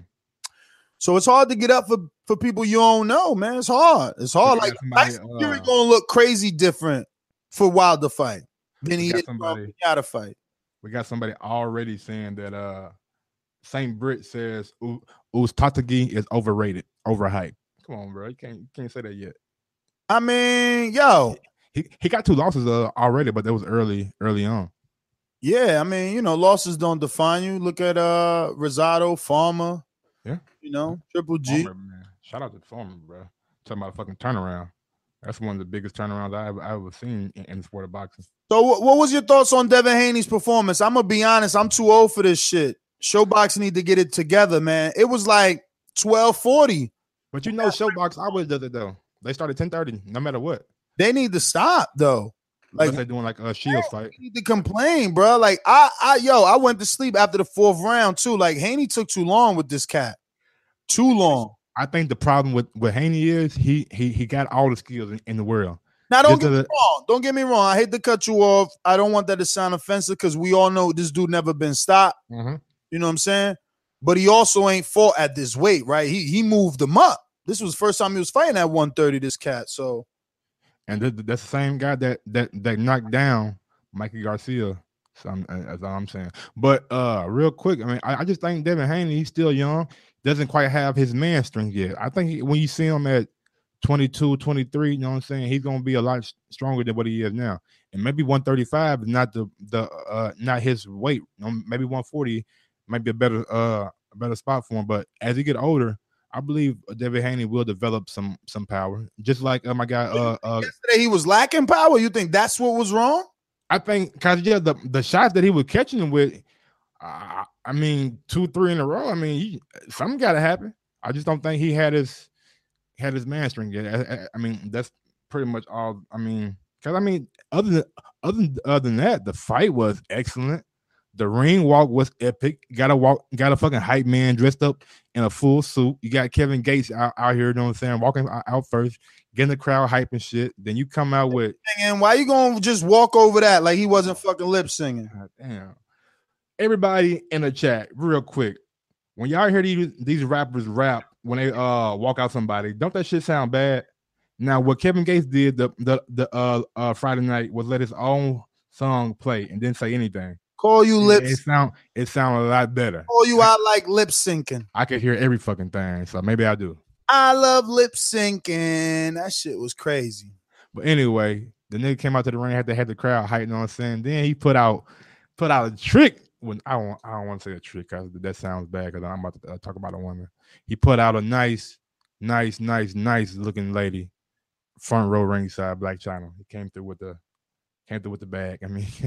So it's hard to get up for, for people you don't know, man. It's hard. It's hard. Like Tyson uh, Fury gonna look crazy different for Wilder fight than he did for Pinata fight. We got somebody already saying that uh, Saint Britt says U- Uztatagi is overrated, overhyped. Come on, bro. You can't you can't say that yet. I mean, yo, he he got two losses uh, already, but that was early, early on. Yeah, I mean, you know, losses don't define you. Look at uh Rosado, Farmer. Yeah, you know, Triple G. Farmer, man. Shout out to Farmer, bro. Talking about a fucking turnaround. That's one of the biggest turnarounds I ever, I ever seen in, in the sport of boxing. So, what, what was your thoughts on Devin Haney's performance? I'm gonna be honest. I'm too old for this shit. Showbox need to get it together, man. It was like twelve forty. But you know, Showbox always does it though. They start at ten thirty, no matter what. They need to stop though. Like they're doing like a Shields fight. Need to complain, bro. Like I, I, yo, I went to sleep after the fourth round too. Like Haney took too long with this cat, too long. I think the problem with with Haney is he he he got all the skills in, in the world. Now don't Just get me the, wrong. Don't get me wrong. I hate to cut you off. I don't want that to sound offensive because we all know this dude never been stopped. Mm-hmm. You know what I'm saying? But he also ain't fought at this weight, right? He he moved him up. This was the first time he was fighting at one thirty. This cat, so. And that's the same guy that that that knocked down Mikey Garcia. So I'm, that's all I'm saying. But uh, real quick, I mean, I, I just think Devin Haney, he's still young, doesn't quite have his man strength yet. I think he, when you see him at twenty-two, twenty-three, you know what I'm saying, he's gonna be a lot stronger than what he is now. And maybe one thirty-five is not the the uh not his weight. You know, maybe one forty might be a better uh a better spot for him. But as he get older, I believe Devin Haney will develop some some power, just like uh, my guy. Uh, uh, Yesterday he was lacking power. You think that's what was wrong? I think because yeah, the the shots that he was catching him with, uh, I mean, two, three in a row. I mean, he, something got to happen. I just don't think he had his had his man string yet. I, I, I mean, that's pretty much all. I mean, because I mean, other than other than, other than that, the fight was excellent. The ring walk was epic. Got a walk, got a fucking hype man dressed up in a full suit. You got Kevin Gates out, out here, you know what I'm saying, walking out first, getting the crowd hype and shit. Then you come out with, and why you gonna just walk over that like he wasn't fucking lip singing? God damn. Everybody in the chat, real quick, when y'all hear these these rappers rap when they uh walk out somebody, don't that shit sound bad? Now, what Kevin Gates did the the the uh, uh Friday night was let his own song play and didn't say anything. Call you lips. It sound it sounded a lot better. Call you out like lip syncing. I could hear every fucking thing, so maybe I do. I love lip syncing. That shit was crazy. But anyway, the nigga came out to the ring, had to have the crowd hyping, you know what I'm saying? Then he put out put out a trick. When I don't I don't want to say a trick because that sounds bad because I'm about to uh, talk about a woman. He put out a nice, nice, nice, nice looking lady, front row ringside, Black China. He came through with the came through with the bag. I mean.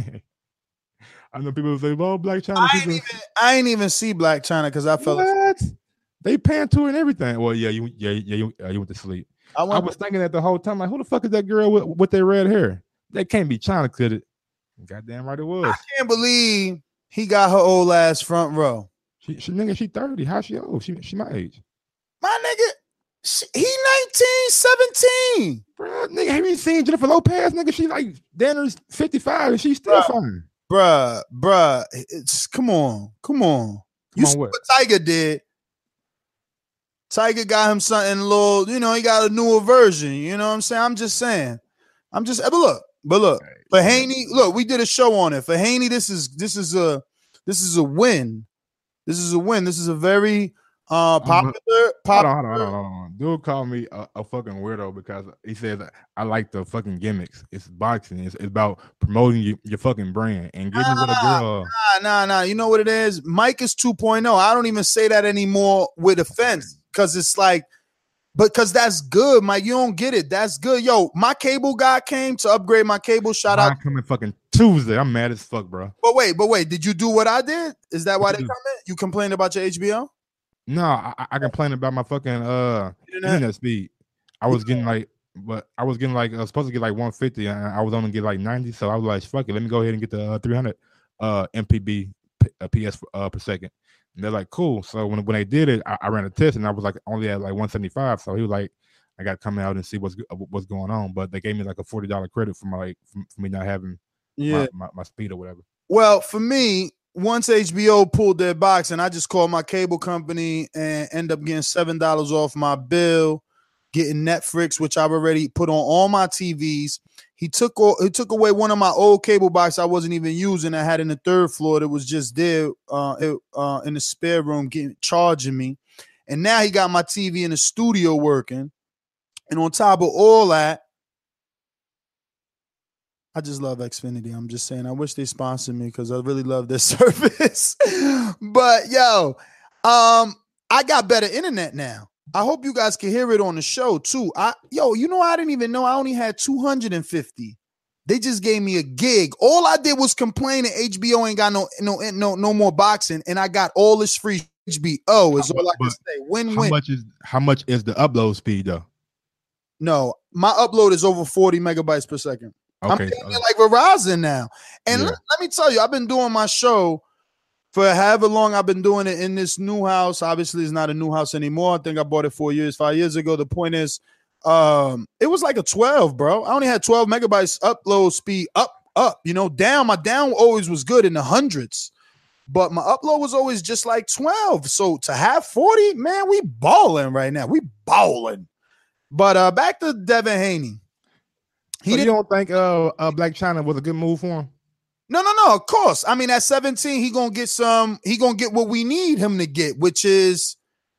I know people say, "Oh, Black China." I ain't, even, I ain't even see Black China because I felt what they pan to and everything. Well, yeah, you, yeah, yeah, you, uh, you went to sleep. I, I was to- thinking that the whole time, like, who the fuck is that girl with, with their red hair? That can't be China, could it? Goddamn right, it was. I can't believe he got her old ass front row. She, she nigga, she thirty. How she old? She, she my age. My nigga, she, he nineteen, seventeen. Bro, nigga, have you seen Jennifer Lopez? Nigga, she like Danner's fifty-five and she's still Bro. fine. Bruh, bruh, it's come on, come on. You come on, see what? what Tiger did? Tiger got him something a little, you know, he got a newer version. You know what I'm saying? I'm just saying. I'm just, but look, but look, for Haney, look, we did a show on it. For Haney, this is this is a this is a win. This is a win. This is a very uh popular. popular. Hold on, hold on, hold on, hold on. Dude called me a, a fucking weirdo because he says I like the fucking gimmicks. It's boxing. It's, it's about promoting your, your fucking brand and getting nah, with a girl. Nah, nah, nah. You know what it is? Mike is two point oh. I don't even say that anymore with offense because it's like, but because that's good, Mike. You don't get it. That's good. Yo, my cable guy came to upgrade my cable. Shout Mine out. Coming fucking Tuesday. I'm mad as fuck, bro. But wait, but wait. Did you do what I did? Is that why they come in? You complained about your H B O? No, I, I complained about my fucking uh internet, internet speed. I was getting like, but I was getting like I was supposed to get like one fifty, and I was only get like ninety. So I was like, fuck it, let me go ahead and get the uh, three hundred uh M P B a P S uh, per second. And they're like, cool. So when when they did it, I, I ran a test and I was like only at like one seventy-five. So he was like, I got to come out and see what's what's going on. But they gave me like a forty dollars credit for my like for, for me not having yeah. my, my, my speed or whatever. Well, for me, once H B O pulled their box, and I just called my cable company and end up getting seven dollars off my bill, getting Netflix, which I've already put on all my T Vs. He took all, he took away one of my old cable boxes I wasn't even using. I had in the third floor that was just there uh, it, uh, in the spare room, getting charging me. And now he got my T V in the studio working. And on top of all that, I just love Xfinity. I'm just saying, I wish they sponsored me because I really love their service. But yo, um, I got better internet now. I hope you guys can hear it on the show too. I yo, you know, I didn't even know I only had two hundred fifty. They just gave me a gig. All I did was complain that H B O ain't got no no no no more boxing, and I got all this free H B O. Is all I can say. Win How win. much is how much is the upload speed though? No, my upload is over forty megabytes per second. Okay, I'm getting it like Verizon now. And Yeah. let, let me tell you, I've been doing my show for however long I've been doing it in this new house. Obviously, it's not a new house anymore. I think I bought it four years, five years ago. The point is, um, it was like a twelve, bro. I only had twelve megabytes upload speed up, up. You know, down. My down always was good in the hundreds, but my upload was always just like twelve. So to have forty, man, we balling right now. We balling. But uh, back to Devin Haney. He so you don't think uh, uh Black China was a good move for him? No, no, no. Of course. I mean, at seventeen, he gonna get some. He gonna get what we need him to get, which is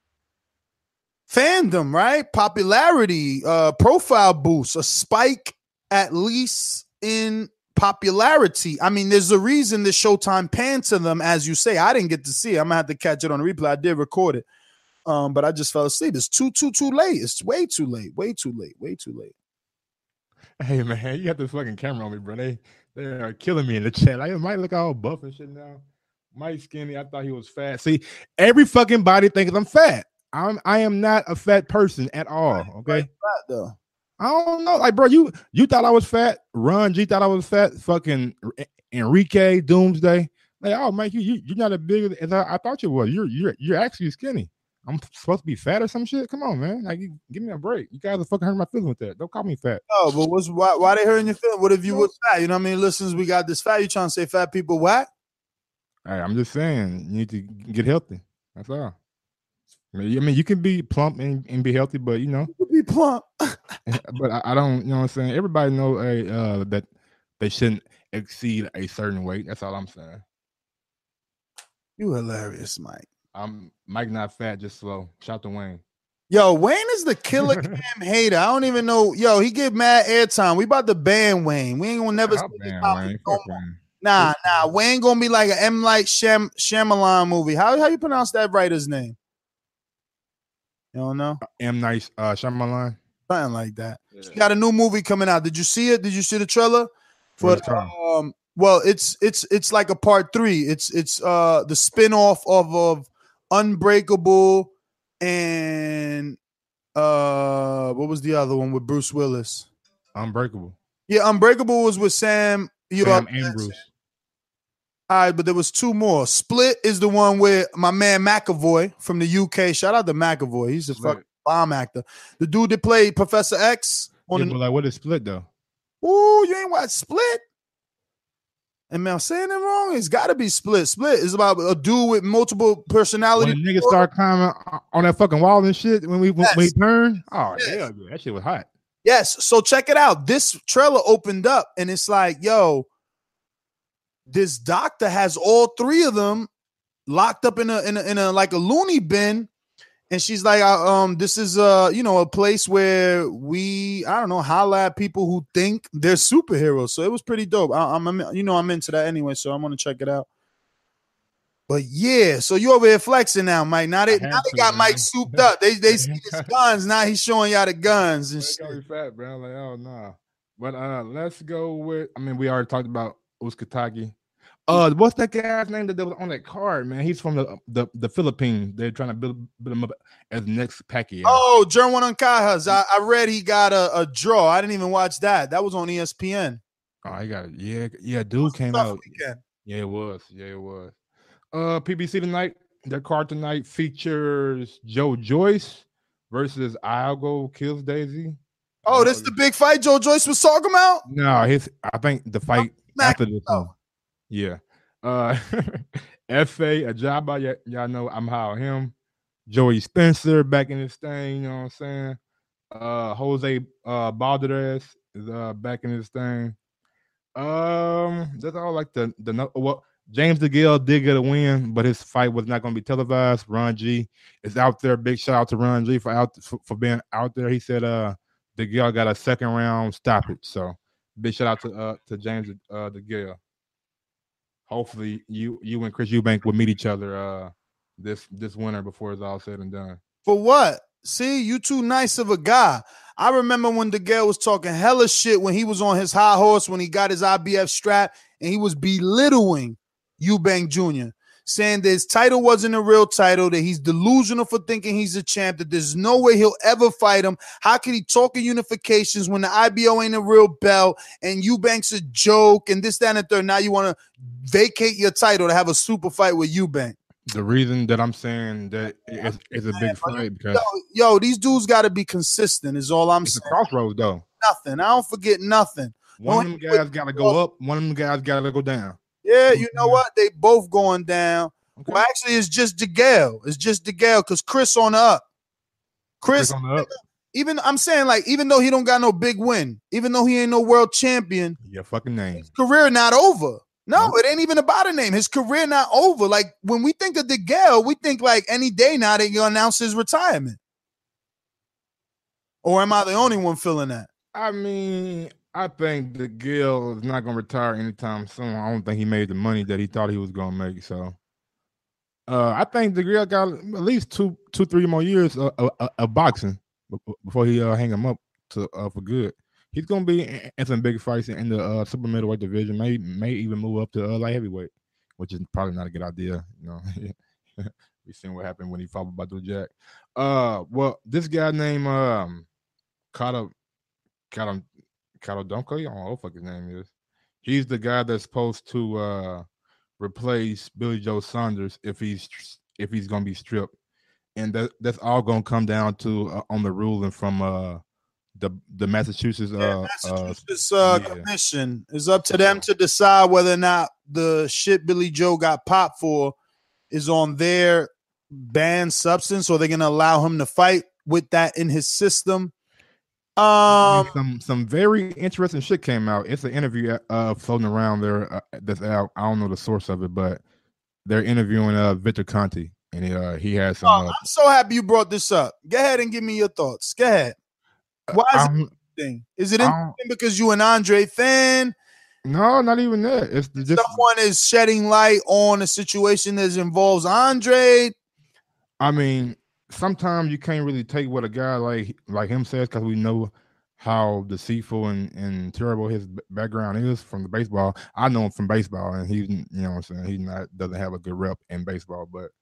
fandom, right? Popularity, uh, profile boost, a spike at least in popularity. I mean, there's a reason the Showtime panned to them, as you say. I didn't get to see it. I'm gonna have to catch it on the replay. I did record it, um, but I just fell asleep. It's too, too, too late. It's way too late. Way too late. Way too late. Hey man, you got this fucking camera on me, bro. They they are killing me in the chat. I might look all buff and shit now. Mike skinny. I thought he was fat. See, every fucking body thinks I'm fat. I'm I am not a fat person at all. Okay. Fat though. I don't know. Like, bro, you you thought I was fat. Run G thought I was fat. Fucking Enrique Doomsday. Like, oh Mike, you you you're not as big as I, I thought you was. You're you're you're actually skinny. I'm supposed to be fat or some shit. Come on, man. Like, you, give me a break. You guys are fucking hurting my feelings with that. Don't call me fat. Oh, but what's why? Why they hurting your feelings? What if you was fat? You know what I mean? Listeners, we got this fat. You trying to say fat people whack? All right, I'm just saying you need to get healthy. That's all. I mean, I mean you can be plump and, and be healthy, but you know, you can be plump. But I, I don't. You know what I'm saying? Everybody know uh, that they shouldn't exceed a certain weight. That's all I'm saying. You hilarious, Mike. I'm Mike, not fat, just slow. Shout to Wayne. Yo, Wayne is the killer Cam hater. I don't even know. Yo, he get mad airtime. We about to ban Wayne. We ain't gonna never. I'll ban Wayne. Fuck Wayne. Nah, nah. Wayne gonna be like an M. Night Shyam Shyamalan movie. How how you pronounce that writer's name? You don't know? M. Night uh, Shyamalan. Something like that. Yeah. He got a new movie coming out. Did you see it? Did you see the trailer? For um, well, it's it's it's like a part three. It's it's uh the spinoff of of Unbreakable and uh what was the other one with Bruce Willis? Unbreakable. Yeah, Unbreakable was with Sam. You Sam know, and Bruce. All right, but there was two more. Split is the one where my man McAvoy from the U K. Shout out to McAvoy. He's a Split. fucking bomb actor. The dude that played Professor X on Yeah, the. but like, what is Split though? Ooh, you ain't watched Split? Am I saying it wrong? It's got to be Split. Split is about a dude with multiple personalities. When niggas start climbing on that fucking wall and shit when we when Yes. we turn, oh Yes. hell yeah, that shit was hot. Yes. So check it out. This trailer opened up and it's like, yo, this doctor has all three of them locked up in a in a, in a like a loony bin. And she's like, uh, um, this is uh, you know, a place where we, I don't know, holla at people who think they're superheroes. So it was pretty dope. I, I'm, I'm, you know, I'm into that anyway, so I'm gonna check it out. But yeah, so you over here flexing now, Mike. Now they, now they got Mike souped up. They they see his guns. Now he's showing y'all the guns and They shit. got me fat, bro. Like, oh nah. But uh, let's go with. I mean, we already talked about Uskataki. Uh, what's that guy's name that was on that card, man? He's from the the, the Philippines. They're trying to build, build him up as the next Pacquiao. Oh, Jerwin Ancajas. I, I read he got a, a draw. I didn't even watch that. That was on E S P N. Oh, he got it. Yeah, yeah. Dude came Tough out. weekend. Yeah, it was. Yeah, it was. Uh, P B C tonight. Their card tonight features Joe Joyce versus Algo Kills Daisy. Oh, this is the big fight Joe Joyce was talking about? No, his. I think the fight oh, after this one. Yeah. Uh, F A Ajaba, y- y'all know I'm high on him. Joey Spencer back in his thing, you know what I'm saying? Uh, Jose uh, Balderas is uh, back in his thing. Um, that's all like the the well. James DeGale did get a win, but his fight was not going to be televised. Ron G is out there. Big shout out to Ron G for out for, for being out there. He said, "Uh, DeGale got a second round stoppage." So big shout out to uh to James uh DeGale. Hopefully, you you and Chris Eubank will meet each other uh this this winter before it's all said and done. For what? See, you too nice of a guy. I remember when DeGale was talking hella shit when he was on his high horse when he got his I B F strap and he was belittling Eubank Junior, saying that his title wasn't a real title, that he's delusional for thinking he's a champ, that there's no way he'll ever fight him. How could he talk in unifications when the I B O ain't a real belt and Eubank's a joke and this, that, and the third? Now you want to vacate your title to have a super fight with Eubank. The reason that I'm saying that it's, it's a big fight because yo, yo these dudes got to be consistent is all I'm it's saying. A crossroads though. Nothing. I don't forget nothing. One of them guys got to go up. One of them guys got to go down. Yeah, you know what? They both going down. Okay. Well, actually, it's just DeGale. It's just DeGale because Chris on the up. Chris, Chris on the up. Even I'm saying, like, even though he don't got no big win, even though he ain't no world champion, your fucking name. His career not over. No, nope. It ain't even about a name. His career not over. Like when we think of DeGale, we think like any day now they gonna announce his retirement. Or am I the only one feeling that? I mean, I think DeGale is not going to retire anytime soon. I don't think he made the money that he thought he was going to make. So, uh, I think DeGale got at least two, two, three more years of, of, of boxing before he uh, hang him up to uh, for good. He's going to be in some big fights in the uh, super middleweight division. May may even move up to uh, light heavyweight, which is probably not a good idea. You know, we seen what happened when he fought Badou Jack. Uh, well, this guy named um, Kata Kata. Kato I don't know what the fuck his name is. He's the guy that's supposed to uh, replace Billy Joe Saunders if he's if he's gonna be stripped, and that that's all gonna come down to uh, on the ruling from uh, the the Massachusetts uh, yeah, Massachusetts uh, uh, yeah. Commission. It's up to them to decide whether or not the shit Billy Joe got popped for is on their banned substance, or they're gonna allow him to fight with that in his system. Um, some some very interesting shit came out. It's an interview uh floating around there uh, that's out. I don't know the source of it, but they're interviewing uh Victor Conte, and he, uh, he has some. Oh, uh, I'm so happy you brought this up. Go ahead and give me your thoughts. Go ahead. Why is it interesting? Is it interesting because you an Andre fan? No, not even that. It's just someone is shedding light on a situation that involves Andre. I mean, sometimes you can't really take what a guy like like him says because we know how deceitful and, and terrible his background is from the baseball. I know him from baseball, and he's, you know what I'm saying, he not doesn't have a good rep in baseball. But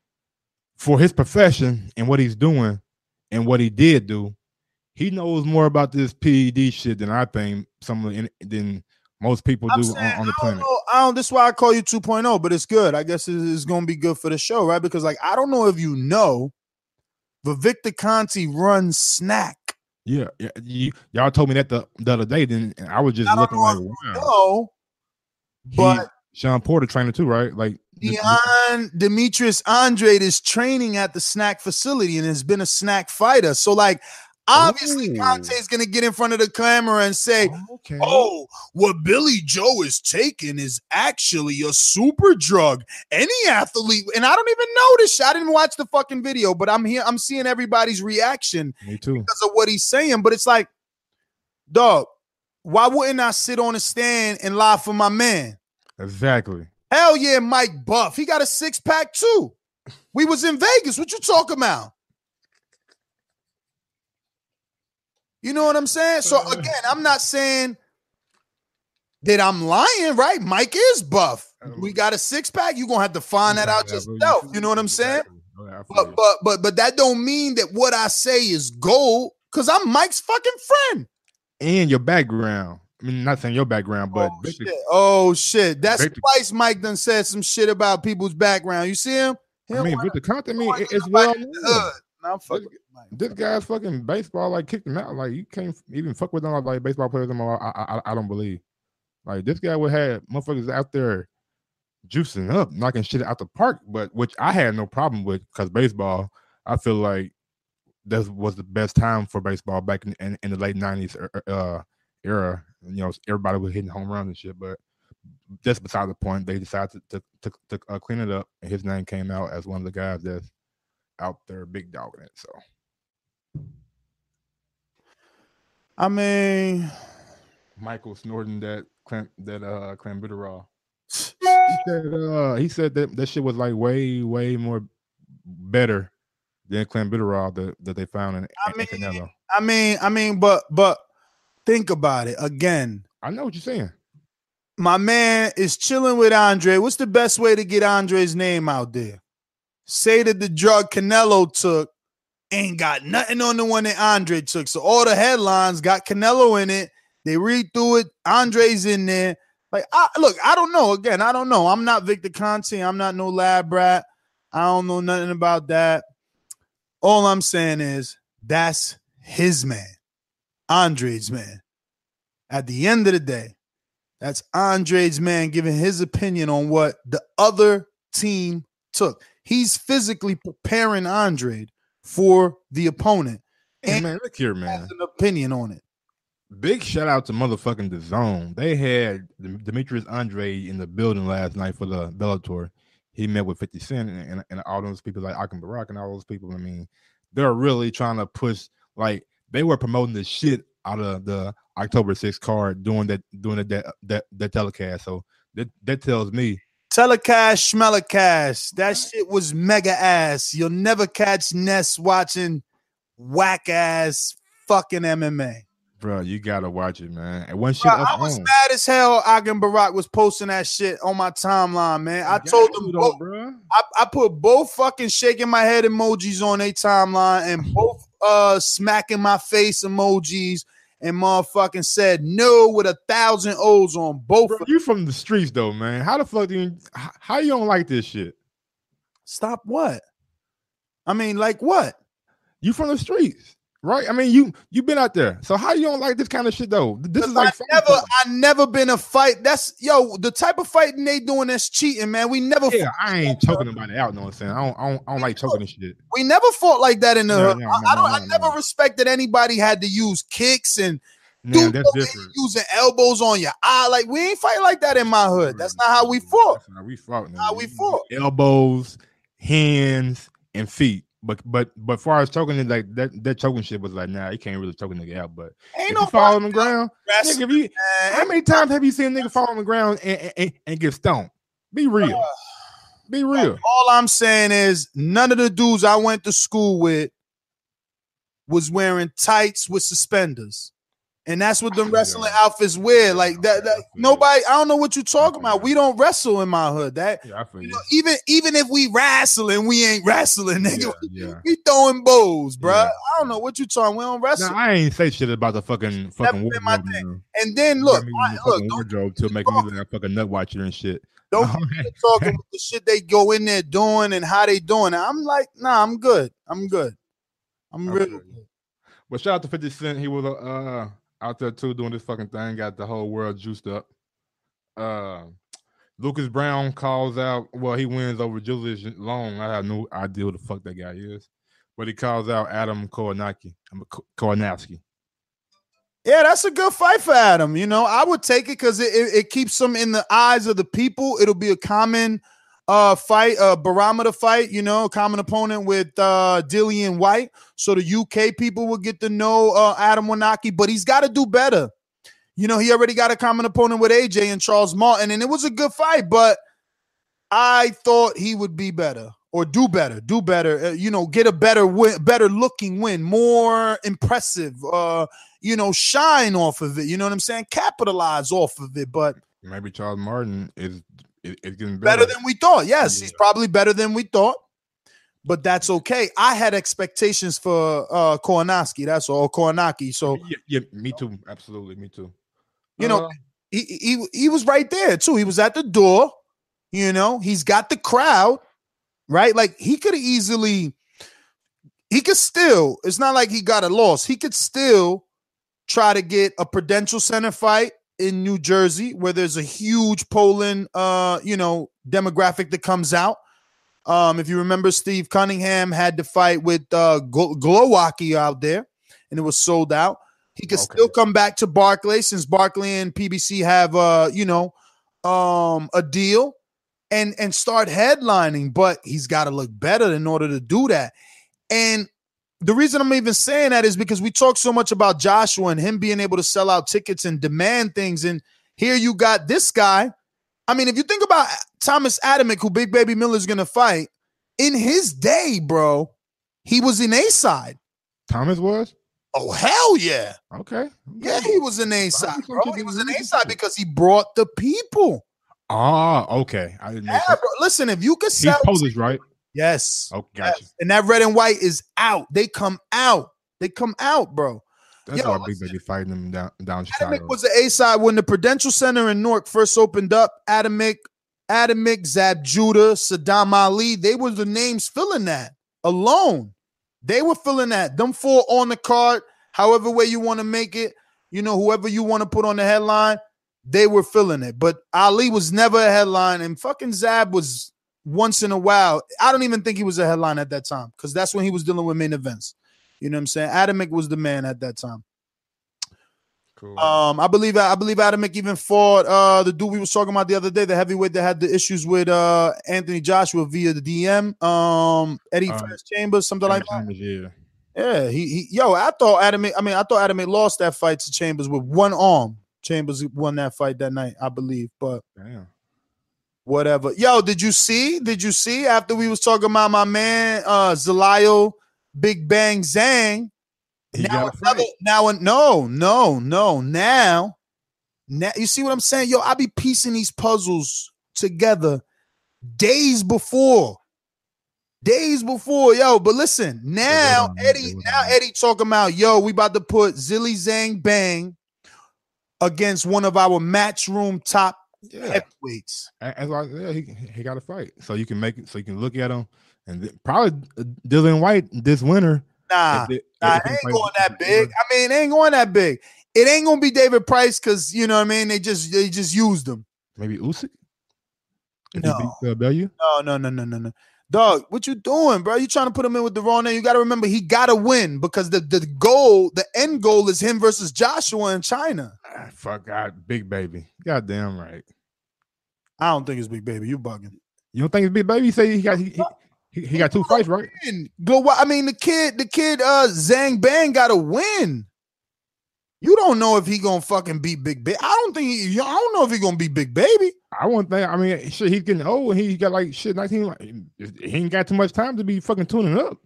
for his profession and what he's doing and what he did do, he knows more about this P E D shit than I think some of the, than most people do saying, on, on the planet. I don't, I don't, this is why I call you two point oh, but it's good. I guess it's going to be good for the show, right? Because like I don't know if you know, but Victor Conte runs Snack. Yeah, yeah. You, y'all told me that the, the other day, then I was just I looking like, wow. No, but he, Sean Porter trainer too, right? Like Dion Demetrius Andrade is training at the Snack facility and has been a Snack fighter. So like obviously Ooh. Conte is going to get in front of the camera and say, oh, okay. oh, what Billy Joe is taking is actually a super drug. Any athlete, and I don't even know this shit. I didn't watch the fucking video, but I'm here. I'm seeing everybody's reaction Me too. because of what he's saying. But it's like, dog, why wouldn't I sit on a stand and lie for my man? Exactly. Hell yeah, Mike Buff. He got a six pack too. We was in Vegas. What you talking about? You know what I'm saying? So again, I'm not saying that I'm lying, right? Mike is buff. We got a six pack. You're gonna have to find that out yourself. You know what I'm saying? But but but but that don't mean that what I say is gold, because I'm Mike's fucking friend. And your background. I mean, not saying your background, but oh Victor, shit, oh, shit. That's Victor, twice Mike done said some shit about people's background. You see him? He I don't mean, wanna- Victor Compton, I mean, wanna it- get it's nobody well in the known. hood. Nah, I'm fucking This, with Mike. this guy's fucking baseball like kicked him out. Like you can't even fuck with them like baseball players. I, I, I don't believe. Like this guy would have motherfuckers out there juicing up, knocking shit out the park, but which I had no problem with because baseball, I feel like that was the best time for baseball back in, in, in the late nineties uh, era. You know, everybody was hitting home runs and shit, but that's beside the point. They decided to to, to, to uh, clean it up, and his name came out as one of the guys that's out there big dogging it. So, I mean, Michael snorting that clam, that uh clenbuterol. He said uh he said that that shit was like way way more better than clenbuterol that, that they found in, I in mean, Canelo. I mean, I mean, but but think about it again. I know what you're saying. My man is chilling with Andre. What's the best way to get Andre's name out there? Say that the drug Canelo took ain't got nothing on the one that Andre took. So all the headlines got Canelo in it. They read through it. Andre's in there. Like, I, look, I don't know. Again, I don't know. I'm not Victor Conte. I'm not no lab rat. I don't know nothing about that. All I'm saying is that's his man, Andre's man. At the end of the day, that's Andre's man giving his opinion on what the other team took. He's physically preparing Andre for the opponent. Hey, And man, look here, he man. has an opinion on it. Big shout out to motherfucking The Zone. They had Demetrius Andre in the building last night for the Bellator. He met with fifty Cent and, and, and all those people like Akin Barak and all those people. I mean, they're really trying to push, like, they were promoting the shit out of the October sixth card doing that doing that that, that telecast. So that, that tells me Telecast, schmelicast. That shit was mega ass. You'll never catch Ness watching whack ass fucking M M A. bro, you gotta watch it, man. And one shit Bro, up I was on. mad as hell. Akin Barak was posting that shit on my timeline, man. I You told got them to, both. though, bro. I, I put both fucking shaking my head emojis on their timeline and both uh smacking my face emojis and motherfucking said no with a thousand O's on both. Bro, of you from the streets though, man. How the fuck do you? h- How you don't like this shit? Stop what? I mean, like what? You from the streets, right? I mean, you you been out there. So how you don't like this kind of shit though? This is like I never, I never been a fight. That's yo, the type of fighting they doing that's cheating, man. We never, yeah. fought, I ain't choking nobody out. Know what I'm saying? I don't, I don't, I don't like choking and shit. we never fought like that in the No, hood. no, I, no, I don't, no, I no, never no. respected anybody had to use kicks and Now dude that's over here different. using elbows on your eye. Like we ain't fight like that in my hood. That's not how we fought. That's how we fought. How we fought. Elbows, hands, and feet. But but but as far as choking it, like that that choking shit was like, nah, you can't really choke a nigga out. But Ain't if no you fall on the ground, wrestling, nigga, if you, man. how many times have you seen a nigga fall on the ground and, and, and get stoned? Be real. Be real. All I'm saying is none of the dudes I went to school with was wearing tights with suspenders. And that's what the wrestling outfits wear. Like that, that nobody, I don't know what you're talking about. We don't wrestle in my hood. That Yeah, I feel you you. know, even even if we wrestling, we ain't wrestling, nigga. Yeah, yeah. We throwing bows, bro. Yeah. I don't know what you talking. We don't wrestle. Now, I ain't say shit about the fucking fucking been my wardrobe. man. And then You look, got me in I- the look, fucking don't, wardrobe to making me look like a fucking nut watcher and shit. don't keep talking with the shit they go in there doing and how they doing it. I'm like, nah, I'm good. I'm good. I'm I really feel good. you. But shout out to fifty Cent. He was uh out there too doing this fucking thing. Got the whole world juiced up. Uh, Lucas Brown calls out. Well, he wins over Julius Long. I have no idea who the fuck that guy is, but he calls out Adam Kownacki. I'm Kownacki. Yeah, that's a good fight for Adam. You know, I would take it because it, it, it keeps him in the eyes of the people. It'll be a common uh fight, a barometer fight, you know, a common opponent with uh Dillian White. So the U K people will get to know uh Adam Kownacki, but he's got to do better. You know, he already got a common opponent with A J and Charles Martin, and it was a good fight, but I thought he would be better or do better, do better, uh, you know, get a better win, better looking win, more impressive, uh, you know, shine off of it. You know what I'm saying? Capitalize off of it, but Maybe Charles Martin is is, is getting better. better than we thought. Yes, Yeah. he's probably better than we thought, but that's okay. I had expectations for uh Kownacki. That's all, Kownacki. So yeah, yeah, me too. Absolutely, me too. You know, Uh, he, he he was right there too. He was at the door. You know, he's got the crowd, right? Like he could have easily, he could still. It's not like he got a loss. He could still try to get a Prudential Center fight in New Jersey, where there's a huge Poland, uh, you know, demographic that comes out. Um, if you remember, Steve Cunningham had to fight with uh, Glowacki out there, and it was sold out. He could Okay. still come back to Barclay, since Barclay and P B C have, uh, you know, um, a deal, and and start headlining. But he's got to look better in order to do that. And the reason I'm even saying that is because we talk so much about Joshua and him being able to sell out tickets and demand things. And here you got this guy. I mean, if you think about Thomas Adamek, who Big Baby Miller's going to fight, in his day, bro, he was in A-side. Thomas was? Oh, hell yeah. Okay. Yeah, he was in A-side, bro. He was in A-side because he brought the people. Ah, okay. I didn't know. Yeah, bro. Listen, if you could He's sell... Polish, right? Yes. Oh, gotcha. Yes. And that red and white is out. They come out. They come out, bro. That's Yo, why Big Baby fighting them down down Chicago. Adamek was the A-side when the Prudential Center in Newark first opened up. Adamek, Adamek, Zab Judah, Saddam Ali, they were the names filling that alone. They were filling that. Them four on the card, however way you want to make it, you know, whoever you want to put on the headline, they were filling it. But Ali was never a headline, and fucking Zab was once in a while. I don't even think he was a headline at that time, because that's when he was dealing with main events. You know what I'm saying? Adamek was the man at that time. Cool. Um, I believe I believe Adamek even fought uh the dude we was talking about the other day, the heavyweight that had the issues with uh Anthony Joshua via the D M. Um, Eddie Uh, Fast Chambers, something like that. Chambers, yeah. Yeah, he, he yo, I thought Adamek. I mean, I thought Adamek lost that fight to Chambers with one arm. Chambers won that fight that night, I believe. But Damn. whatever. Yo, did you see? Did you see after we was talking about my man uh Zalayo Big Bang Zhang? He Now got a another, fight. now no, no, no. Now, now you see what I'm saying? Yo, I be piecing these puzzles together days before. Days before, yo. But listen, now on, Eddie, man. now Eddie talking about, yo, we about to put Zilly Zhang Bang against one of our matchroom top Yeah. heavyweights. As I yeah, he he got a fight, so you can make it, so you can look at him, and th- probably uh, Dylan White this winter. Nah, if it- nah, if it he ain't fight- going that big. I mean, it ain't going that big. It ain't gonna be David Price because you know what I mean. They just they just used him. Maybe Usyk. If No. he beats uh, Bellew. No, no, no, no, no, no. Dog, what you doing, bro? You trying to put him in with the wrong name? You got to remember he got to win because the, the goal, the end goal is him versus Joshua in China. Ah, fuck God, Big Baby. Goddamn right. I don't think it's Big Baby. You bugging. You don't think it's Big Baby? You say he got he, he, he got two fights, right? Go. I mean, the kid, the kid, uh, Zhang Bang got to win. You don't know if he gonna fucking beat Big Baby. I don't think he. I don't know if he gonna beat Big Baby. I won't think. I mean, shit, he's getting old, and he got like shit nineteen. Like, he ain't got too much time to be fucking tuning up.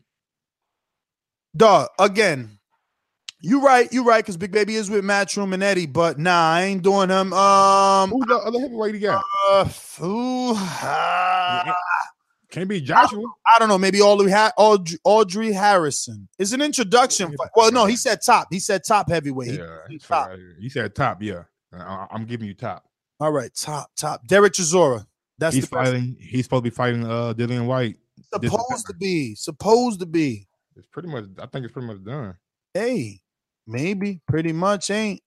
Dog. Again, you right. You right. Because Big Baby is with Matchroom and Eddie, but nah, I ain't doing him. Um, Who's the other heavyweight he got? uh, ooh, ah, Can't be Joshua. I don't know. Maybe Audrey, ha- Audrey, Audrey Harrison. It's an introduction. fight. Well, no, he said top. He said top heavyweight. He- Yeah, he he's top. top. You said top. Yeah, I, I'm giving you top. All right, top, top. Derek Chisora. That's He's the person. fighting. He's supposed to be fighting uh Dillian White. this Supposed to September. be. Supposed to be. It's pretty much. I think it's pretty much done. Hey, maybe. Pretty much ain't.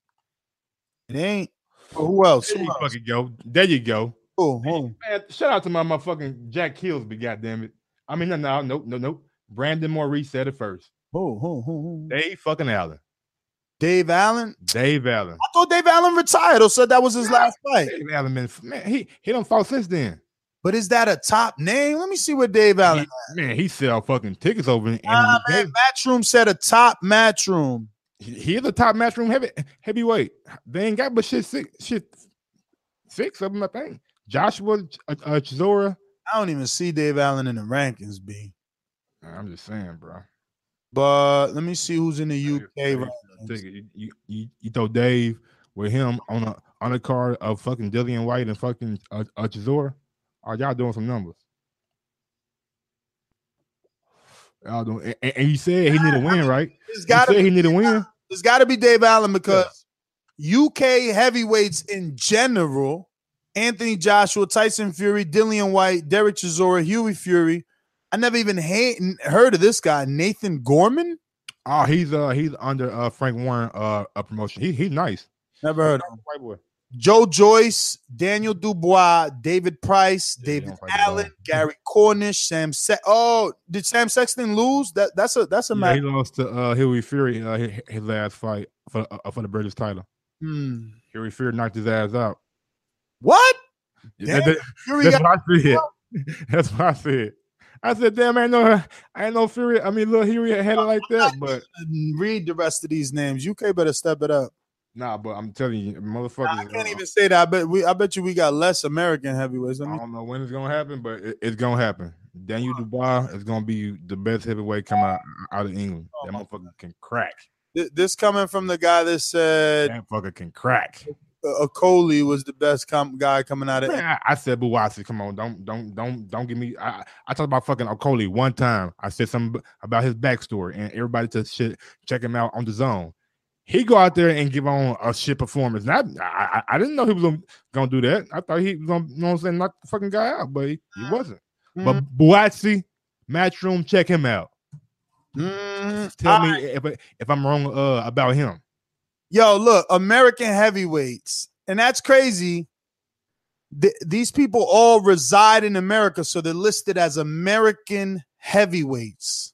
It ain't. Well, who else? There Who you else? fucking go. There you go. Who, who? Man, shout out to my motherfucking Jack Kilsby. Goddamn it. I mean, no, no, nope, no, nope. Brandon Maurice said it first. Who, who, who, who? Dave fucking Allen. Dave Allen? Dave Allen. I thought Dave Allen retired or said that was his last fight. Dave Allen, man, man he he don't fought since then. But is that a top name? Let me see what Dave Allen. He, man, he sell fucking tickets over. In, Ah, man, Matchroom said a top Matchroom. he, he is a top matchroom heavy heavyweight. They ain't got but shit six, shit six of them. I think Joshua uh, uh, Chisora. I don't even see Dave Allen in the rankings, B. I'm just saying, bro. But let me see who's in the U K Dave, rankings. you, you, you, you throw Dave with him on a on a card of fucking Dillian White and fucking uh, uh, Chisora. Are y'all doing some numbers? Y'all doing, and, and you said he need a win, right? It's You gotta said be, he need a win. it's gotta be Dave Allen because U K heavyweights in general, Anthony Joshua, Tyson Fury, Dillian White, Derek Chisora, Huey Fury. I never even hate, heard of this guy, Nathan Gorman. Oh, he's uh he's under uh Frank Warren uh a promotion. He he's nice. Never heard of him. White boy. Joe Joyce, Daniel Dubois, David Price, yeah, David Allen, Gary Cornish, Sam Se- Oh, did Sam Sexton lose? That that's a that's a yeah, match. He lost to uh Huey Fury uh, his, his last fight for uh, for the British title. Hmm. Huey Fury knocked his ass out. What? Yeah, that, that, that's what I said. That's what I said. I said, damn, I ain't know I ain't know Fury. I mean, little Huey had it like that, but read the rest of these names. U K better step it up. Nah, but I'm telling you, motherfuckers. Nah, I can't uh, even say that. I bet we. I bet you we got less American heavyweights. I, mean, I don't know when it's gonna happen, but it, it's gonna happen. Daniel Dubois is gonna be the best heavyweight come out out of England. That motherfucker can crack. This coming from the guy that said that motherfucker can crack. Okoli was the best com- guy coming out of. Man, I, I said Buwasi. Come on, don't don't don't don't give me. I, I talked about fucking Okoli one time. I said something about his backstory, and everybody just shit check him out on the zone. He go out there and give on a shit performance. And I, I, I didn't know he was gonna, gonna do that. I thought he was gonna, you know what I'm saying, knock the fucking guy out, but he, he wasn't. Mm-hmm. But Buatsi, Matchroom, check him out. Mm-hmm. Tell All me right. if if I'm wrong uh, about him. Yo, look, American heavyweights, and that's crazy. Th- these people all reside in America, so they're listed as American heavyweights.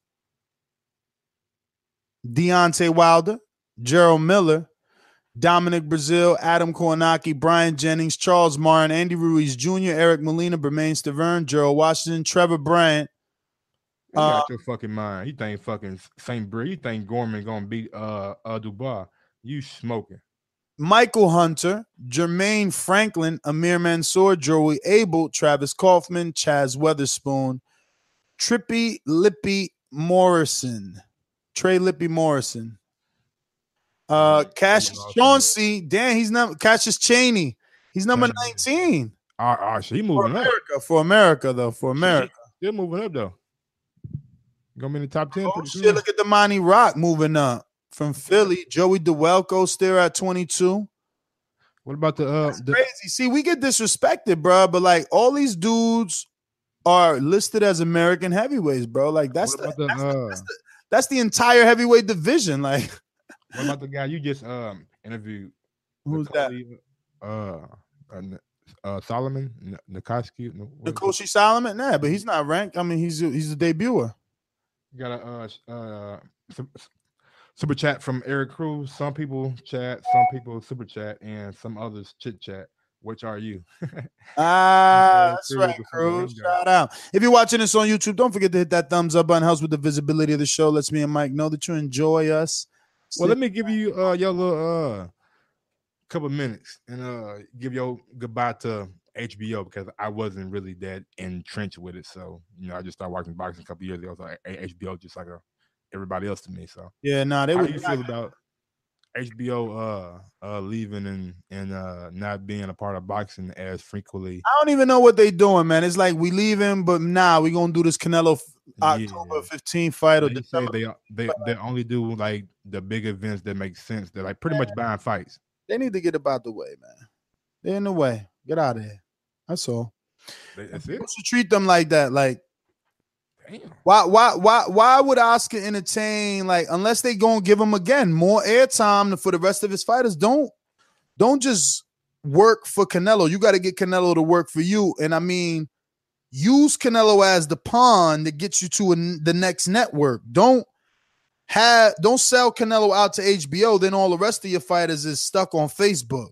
Deontay Wilder, Gerald Miller, Dominic Brazil, Adam Kornacki, Brian Jennings, Charles Martin, Andy Ruiz Junior, Eric Molina, Bermain Stavern, Gerald Washington, Trevor Bryant. You got uh, your fucking mind. You think fucking Saint Brie, you think Gorman gonna beat uh, uh Dubois. You smoking. Michael Hunter, Jermaine Franklin, Amir Mansour, Joey Abel, Travis Kaufman, Chaz Weatherspoon, Trippy Lippy Morrison, Trey Lippy Morrison. Uh, Cassius Chauncey, damn, he's not Cassius Chaney. He's number nineteen. Ah, uh, uh, she moving for up America, for America, though. For America, still moving up though. Gonna be in the top ten. Oh shit! Look at the Monty Rock moving up from Philly. Joey DeWelko still at twenty-two. What about the uh? That's the- crazy. See, we get disrespected, bro. But like all these dudes are listed as American heavyweights, bro. Like that's the, the, that's, uh, the, that's, the, that's the entire heavyweight division. Like. What about the guy you just um interviewed? Who's Nicole, that? Uh, uh, uh Solomon Nikoski. Nikoshi Solomon? Nah, but he's not ranked. I mean, he's a, he's a debuter. You got a uh, uh super chat from Eric Cruz. Some people chat, some people super chat, and some others chit chat. Which are you? Ah, that's right, Cruz. Shout out. If you're watching this on YouTube, don't forget to hit that thumbs up button. Helps with the visibility of the show. Lets me and Mike know that you enjoy us. Well, let me give you uh your little uh couple minutes and uh give your goodbye to H B O because I wasn't really that entrenched with it. So, you know, I just started watching boxing a couple years ago. So H B O just like a, everybody else to me. So yeah, no, nah, they how were. do you feel about H B O uh uh leaving and and uh not being a part of boxing as frequently? I don't even know what they doing, man. It's like we leaving, but nah, we gonna do this Canelo October fifteenth fight or they December. Say they they they only do like the big events that make sense. They're like pretty much buying fights. They need to get about the way, man. They're in the way. Get out of here. That's all. That's it. You should treat them like that. Like, damn. Why, why, why, why would Oscar entertain? Like, unless they gonna give him again more airtime for the rest of his fighters, don't, don't just work for Canelo. You got to get Canelo to work for you. And I mean, use Canelo as the pawn that gets you to a, the next network. Don't have, don't sell Canelo out to H B O. Then all the rest of your fighters is stuck on Facebook.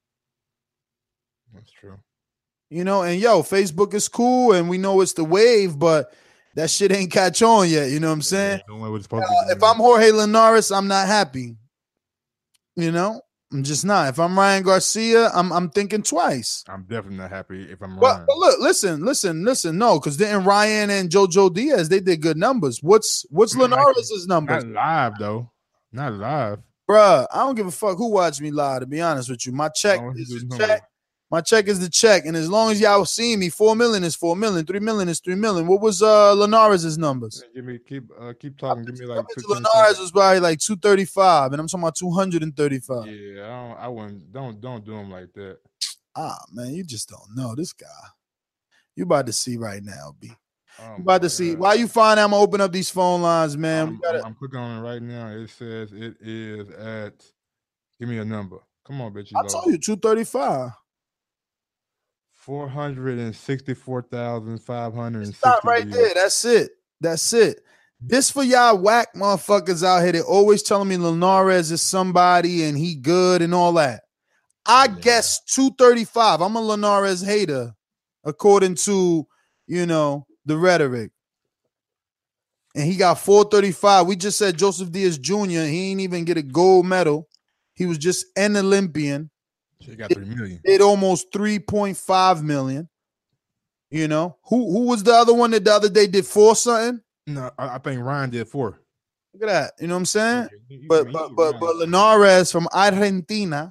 That's true. You know, and yo, Facebook is cool, and we know it's the wave, but that shit ain't catch on yet. You know what I'm saying? Yeah, what it's supposed uh, to be if I'm Jorge Linares, I'm not happy. You know, I'm just not. If I'm Ryan Garcia, I'm I'm thinking twice. I'm definitely not happy if I'm but, Ryan. but look, listen, listen, listen. No, because didn't Ryan and JoJo Diaz, they did good numbers. What's what's Linares' numbers? Not live though. Not live. Bruh, I don't give a fuck who watched me live, to be honest with you. My check Oh, is a no. check. My check is the check, and as long as y'all seeing me, four million is four million, three million is three million. What was uh Linares' numbers? Give me keep uh, keep talking. Give me like Linares was probably like two thirty five, and I'm talking about two hundred and thirty five. Yeah, I don't. I wouldn't. Don't don't do him like that. Ah man, you just don't know this guy. You about to see right now, B. Oh, you about to see. Why you find I'm gonna open up these phone lines, man? I'm, we gotta, I'm, I'm clicking on it right now. It says it is at. Give me a number. Come on, bitch. I told you two thirty five. Four hundred and sixty-four thousand five hundred and stop right there. That's it. That's it. This for y'all whack motherfuckers out here. They always telling me Linares is somebody and he good and all that. I yeah. guess two thirty-five. I'm a Linares hater, according to, you know, the rhetoric. And he got four thirty-five. We just said Joseph Diaz Junior He ain't even get a gold medal. He was just an Olympian. She got three million. Did almost three point five million. You know, who who was the other one that the other day did four something? No, I, I think Ryan did four. Look at that. You know what I'm saying? Yeah, you, but, you, but but but Linares from Argentina.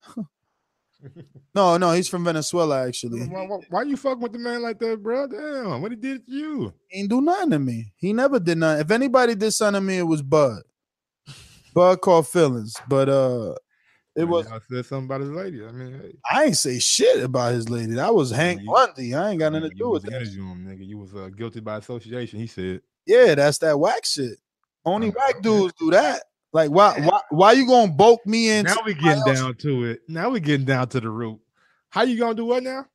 no, no, he's from Venezuela actually. Why, why, why you fucking with the man like that, bro? Damn, what he did to you? He ain't do nothing to me. He never did nothing. If anybody did something to me, it was Bud. Bud called feelings, but uh. It was. I said something about his lady. I mean, hey. I ain't say shit about his lady. That was Hank Lundy. I ain't got nothing to do with that. Him, nigga. You was uh, guilty by association. He said, "Yeah, that's that whack shit. Only whack dudes do that. Like, why, why, why you gonna bulk me in?" Now we getting down to it. Now we getting down to the root. How you gonna do what now?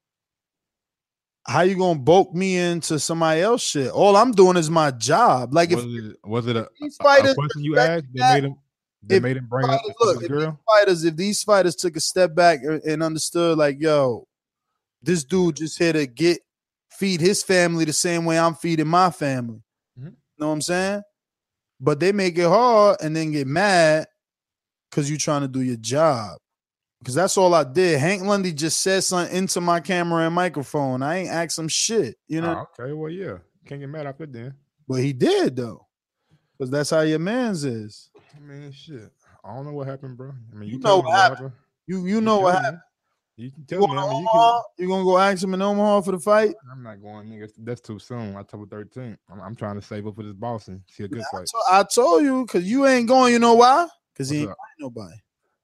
How you gonna bulk me into somebody else shit? All I'm doing is my job. Like, was if it, was it a, these fighters a question you asked that made him? They if made him bring fighters, up look, the girl. If fighters, if these fighters took a step back and understood, like, yo, this dude just here to get feed his family the same way I'm feeding my family. Mm-hmm. Know what I'm saying? But they make it hard and then get mad because you're trying to do your job. Because that's all I did. Hank Lundy just said something into my camera and microphone. I ain't asked him shit. You know? Oh, okay, well, yeah. Can't get mad after then. But he did, though. Because that's how your man's is. I mean, shit. I don't know what happened, bro. I mean, you, you know what happened. happened. You you know you what happened. Me. You can tell you me. I mean, you, can... you gonna go ask him in Omaha for the fight? I'm not going, nigga. That's too soon. October thirteenth. I'm, I'm trying to save up for this Boston. See a good yeah, fight. I, to- I told you, because you ain't going. You know why? Because he ain't fighting nobody.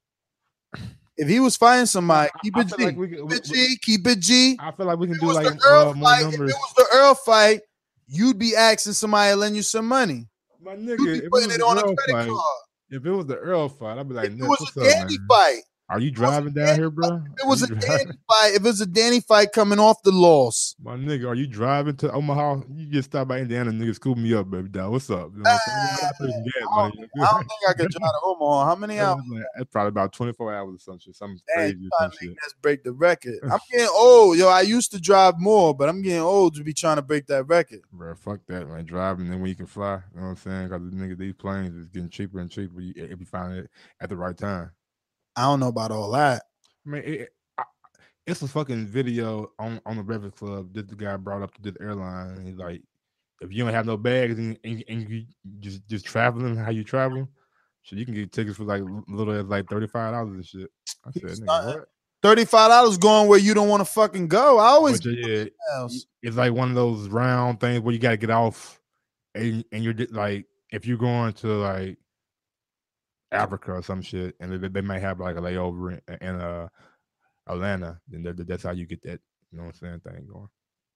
If he was fighting somebody, keep it G. Like we, keep we, it G. Keep it G. I feel like we can do like uh, more fight, numbers. If it was the Earl fight, you'd be asking somebody to lend you some money. My nigga, you'd be putting it, it on a credit fight, card. If it was the Earl fight, I'd be like, if it was a Danny up, fight. Are you driving down here, bro? If it was a driving? Danny fight, if it was a Danny fight coming off the loss. My nigga, are you driving to Omaha? You just stop by Indiana, nigga, scoop me up, baby dog. What's up? You know what uh, I, don't, I don't think I could drive to Omaha. How many hours? That's probably about twenty-four hours or some shit. Something Dang, crazy. Some shit. Let's break the record. I'm getting old. Yo, I used to drive more, but I'm getting old to be trying to break that record. Bro, fuck that, man. Driving, then when you can fly. You know what I'm saying? Because nigga, these planes is getting cheaper and cheaper if you find it at the right time. I don't know about all that. I mean, it, I, it's a fucking video on, on the Breakfast Club that the guy brought up to this airline. And he's like, if you don't have no bags and, and, and you just just traveling how you travel, so you can get tickets for like little as like thirty-five dollars and shit. I said, nigga, what? thirty-five dollars going where you don't want to fucking go. I always but, yeah, it's like one of those round things where you got to get off, and, and you're like, if you're going to like Africa or some shit, and they, they might have like a layover in, in uh, Atlanta, then that, that's how you get that, you know what I'm saying, thing going.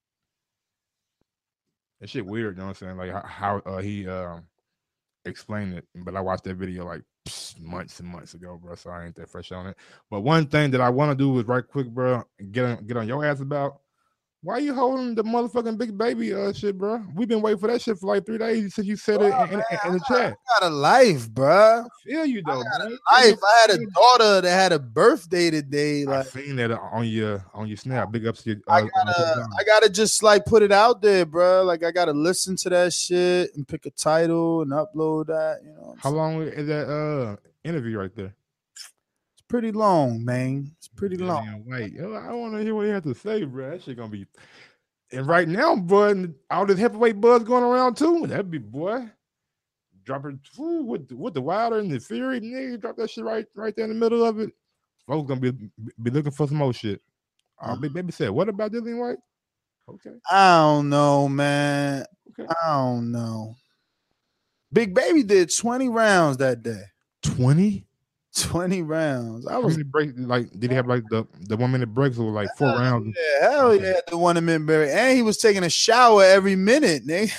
That shit weird, you know what I'm saying? Like how uh, he um, explained it, but I watched that video like psh, months and months ago, bro, so I ain't that fresh on it. But one thing that I want to do is right quick, bro, get on, get on your ass about. Why you holding the motherfucking big baby uh shit, bro? We've been waiting for that shit for like three days since you said it in, in, in the chat. I got a life, bro. I feel you though, I got bro. a life. I had a daughter that had a birthday today. Like, I seen that on your on your snap. Big ups to you. Uh, I gotta, I gotta just like put it out there, bro. Like I gotta listen to that shit and pick a title and upload that. You know. How long is that uh interview right there? Pretty long, man. It's pretty yeah, long. Wait, I want to hear what he has to say, bro. That shit gonna be. And right now, boy, all this heavyweight buzz going around too. That'd be boy, dropping with the, with the Wilder and the Fury, nigga, drop that shit right right there in the middle of it. Folks gonna be be looking for some more shit. Oh, Big Baby said, what about Dillian White? Okay. I don't know, man. Okay. I don't know. Big Baby did twenty rounds that day. twenty? twenty rounds. I How was many breaks? Like, did he have like the, the one minute breaks or like four rounds? Yeah, hell yeah, the one minute break. And he was taking a shower every minute, nigga.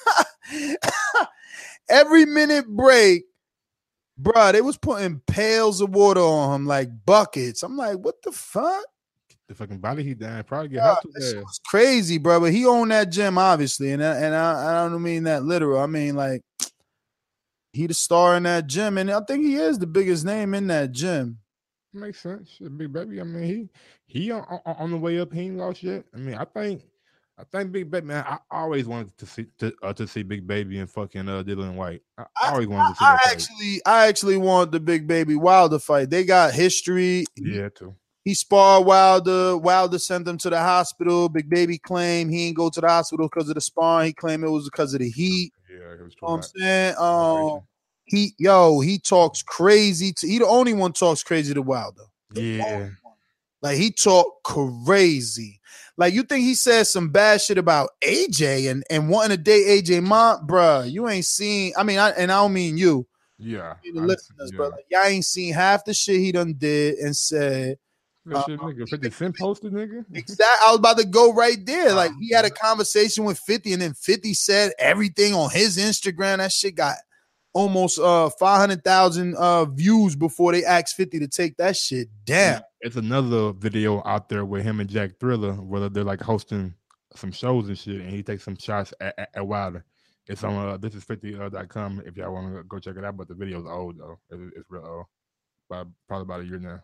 Every minute break, bro. They was putting pails of water on him like buckets. I'm like, what the fuck? The fucking body heat down. Probably get Bro, hot too that shit fast. was crazy, bro. But he owned that gym, obviously, and I, and I, I don't mean that literal. I mean like he the star in that gym, and I think he is the biggest name in that gym. Makes sense. Shit, Big Baby. I mean, he he on, on, on the way up. He ain't lost yet. I mean, I think I think Big Baby. Man, I always wanted to see to, uh, to see Big Baby and fucking uh, Dillian White. I, I always wanted to see I, that I fight. actually, I actually want the Big Baby Wilder fight. They got history. Yeah, too. He sparred Wilder. Wilder sent him to the hospital. Big Baby claimed he didn't go to the hospital because of the sparring. He claimed it was because of the heat. Yeah, it was. You know what I'm saying? Um, he, yo, he talks crazy. To, he the only one talks crazy to Wilder. Yeah. Like, he talk crazy. Like, you think he said some bad shit about A J and, and wanting to date A J Mont? Bruh, you ain't seen, I mean, I, and I don't mean you. Yeah. The I, listeners, yeah. bro. Like, y'all ain't seen half the shit he done did and said. That shit, nigga. fifty Cent posted, nigga. Exactly. I was about to go right there. Like, he had a conversation with fifty, and then fifty said everything on his Instagram. That shit got almost uh five hundred thousand uh views before they asked fifty to take that shit down. It's another video out there with him and Jack Thriller where they're like hosting some shows and shit, and he takes some shots at, at, at Wilder. It's on uh, this is fifty dot com if y'all want to go check it out. But the video's old though. It, it's real old, but probably about a year now.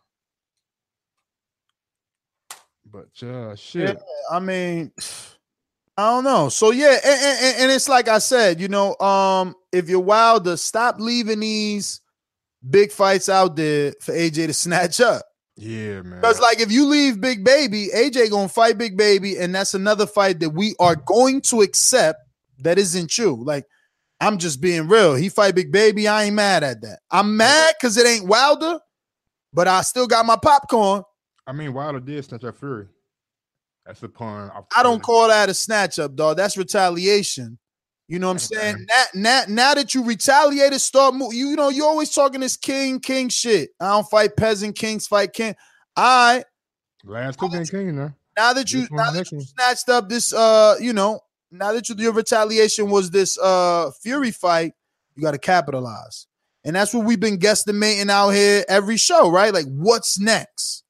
But uh, shit. Yeah, I mean, I don't know. So yeah, and, and, and it's like I said, you know, um, if you're Wilder, stop leaving these big fights out there for A J to snatch up. Yeah, man. Because like if you leave Big Baby, A J gonna fight Big Baby, and that's another fight that we are going to accept that isn't true. Like, I'm just being real. He fight Big Baby, I ain't mad at that. I'm mad because it ain't Wilder, but I still got my popcorn. I mean, Wilder did snatch up Fury. That's the pun. I don't call that a snatch up, dog. That's retaliation. You know what I'm saying? Now, now, now that you retaliated, start moving. You, you know, you always talking this king, king shit. I don't fight peasant, kings fight king. All right. Last two been king, now. Now that you, now that you snatched up this, uh, you know, now that you, your retaliation was this uh Fury fight, you got to capitalize. And that's what we've been guesstimating out here every show, right? Like, what's next?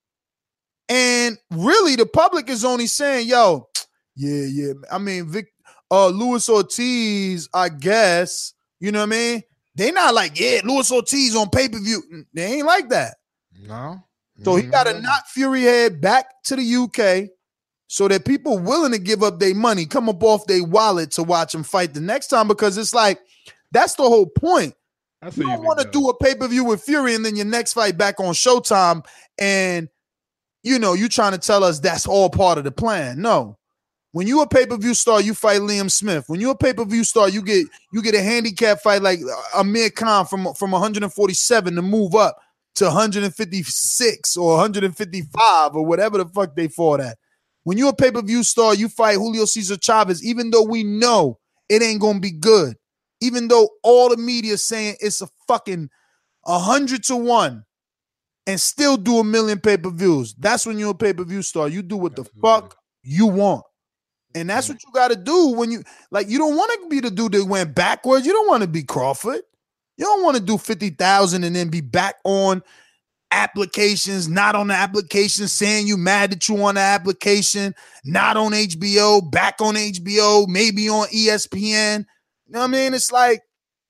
And really, the public is only saying, yo, yeah, yeah. I mean, Vic, uh, Luis Ortiz, I guess, you know what I mean? They not like, yeah, Luis Ortiz on pay-per-view. They ain't like that. No. So he got to knock Fury head back to the U K so that people willing to give up their money, come up off their wallet to watch him fight the next time, because it's like, that's the whole point. That's you don't want to do a pay-per-view with Fury and then your next fight back on Showtime and you know, you trying to tell us that's all part of the plan. No. When you a pay-per-view star, you fight Liam Smith. When you a pay-per-view star, you get you get a handicap fight like Amir Khan from, from one forty-seven to move up to one fifty-six or one fifty-five or whatever the fuck they fought at. When you a pay-per-view star, you fight Julio Cesar Chavez, even though we know it ain't going to be good. Even though all the media is saying it's a fucking one hundred to one. And still do a million pay-per-views. That's when you're a pay-per-view star. You do what the fuck you want. And that's what you got to do when you, like, you don't want to be the dude that went backwards. You don't want to be Crawford. You don't want to do fifty thousand and then be back on applications, not on the application, saying you mad that you on the application, not on H B O, back on H B O, maybe on E S P N. You know what I mean? It's like,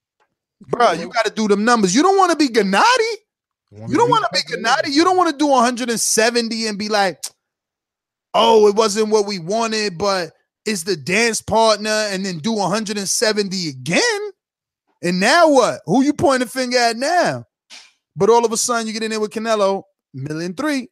bro, you got to do them numbers. You don't want to be Gennady. You don't want to be Gennady. You don't want to do one seventy and be like, oh, it wasn't what we wanted, but it's the dance partner, and then do one seventy again. And now what? Who you pointing the finger at now? But all of a sudden you get in there with Canelo, million three.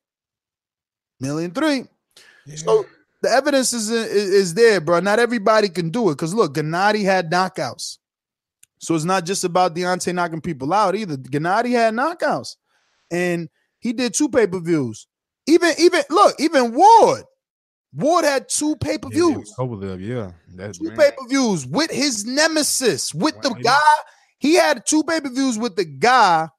Million three. Yeah. So the evidence is, is, is there, bro. Not everybody can do it. Because look, Gennady had knockouts. So it's not just about Deontay knocking people out either. Gennady had knockouts. And he did two pay-per-views. Even even look, even Ward. Ward had two pay-per-views. Yeah, Kovalev, yeah. That's two pay-per-views with his nemesis, with the one eighty guy. He had two pay-per-views with the guy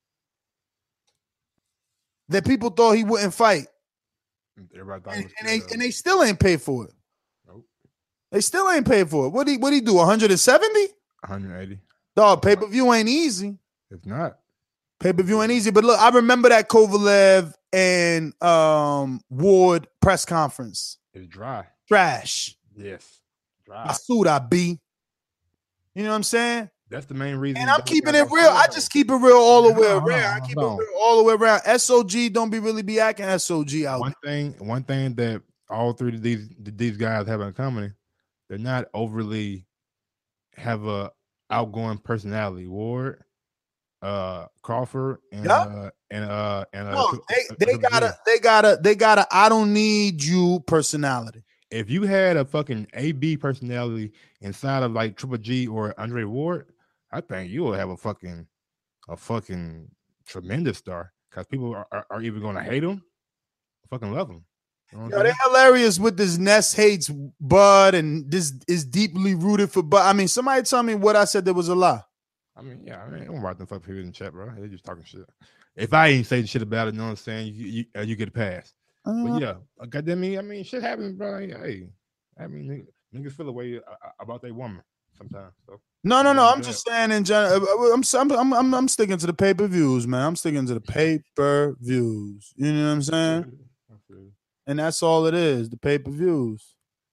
that people thought he wouldn't fight. Everybody thought And, it was and they good, and they still ain't paid for it. Nope. They still ain't paid for it. What he what he do? one hundred seventy? one eighty. Dog, pay-per-view ain't easy. It's not. Pay-per-view ain't easy. But look, I remember that Kovalev and um, Ward press conference. It's dry. Trash. Yes. Dry. I sued I B. You know what I'm saying? That's the main reason. And I'm keeping it real. I just keep it real all the way around. I keep it No. real all the way around. S O G don't be really be acting S O G out. One thing, one thing that all three of these these guys have in common, they're not overly have a outgoing personality. Ward, uh, Crawford, and Yeah. uh, and uh, and uh, No, Tri- they, uh, they Triple G. gotta, they gotta, they gotta, I don't need you personality. If you had a fucking A B personality inside of like Triple G or Andre Ward, I think you will have a fucking a fucking tremendous star because people are, are, are either going to hate him, or fucking love him. You know what Yo, I'm they're saying? hilarious with this Ness hates Bud and this is deeply rooted for Bud. I mean, somebody tell me what I said there was a lie. I mean, yeah, I mean, I don't write them fuck people in the chat, bro. They're just talking shit. If I ain't say shit about it, you know what I'm saying? You you, uh, you get a pass. Uh, But yeah, uh, goddamn me, I mean, shit happens, bro. Hey, I mean, niggas, niggas feel a way uh, about their woman sometimes. So No, no, no. Yeah, I'm just saying in general. I'm I'm I'm I'm, I'm sticking to the pay per views, man. I'm sticking to the pay per views. You know what I'm saying? And that's all it is, the pay per views.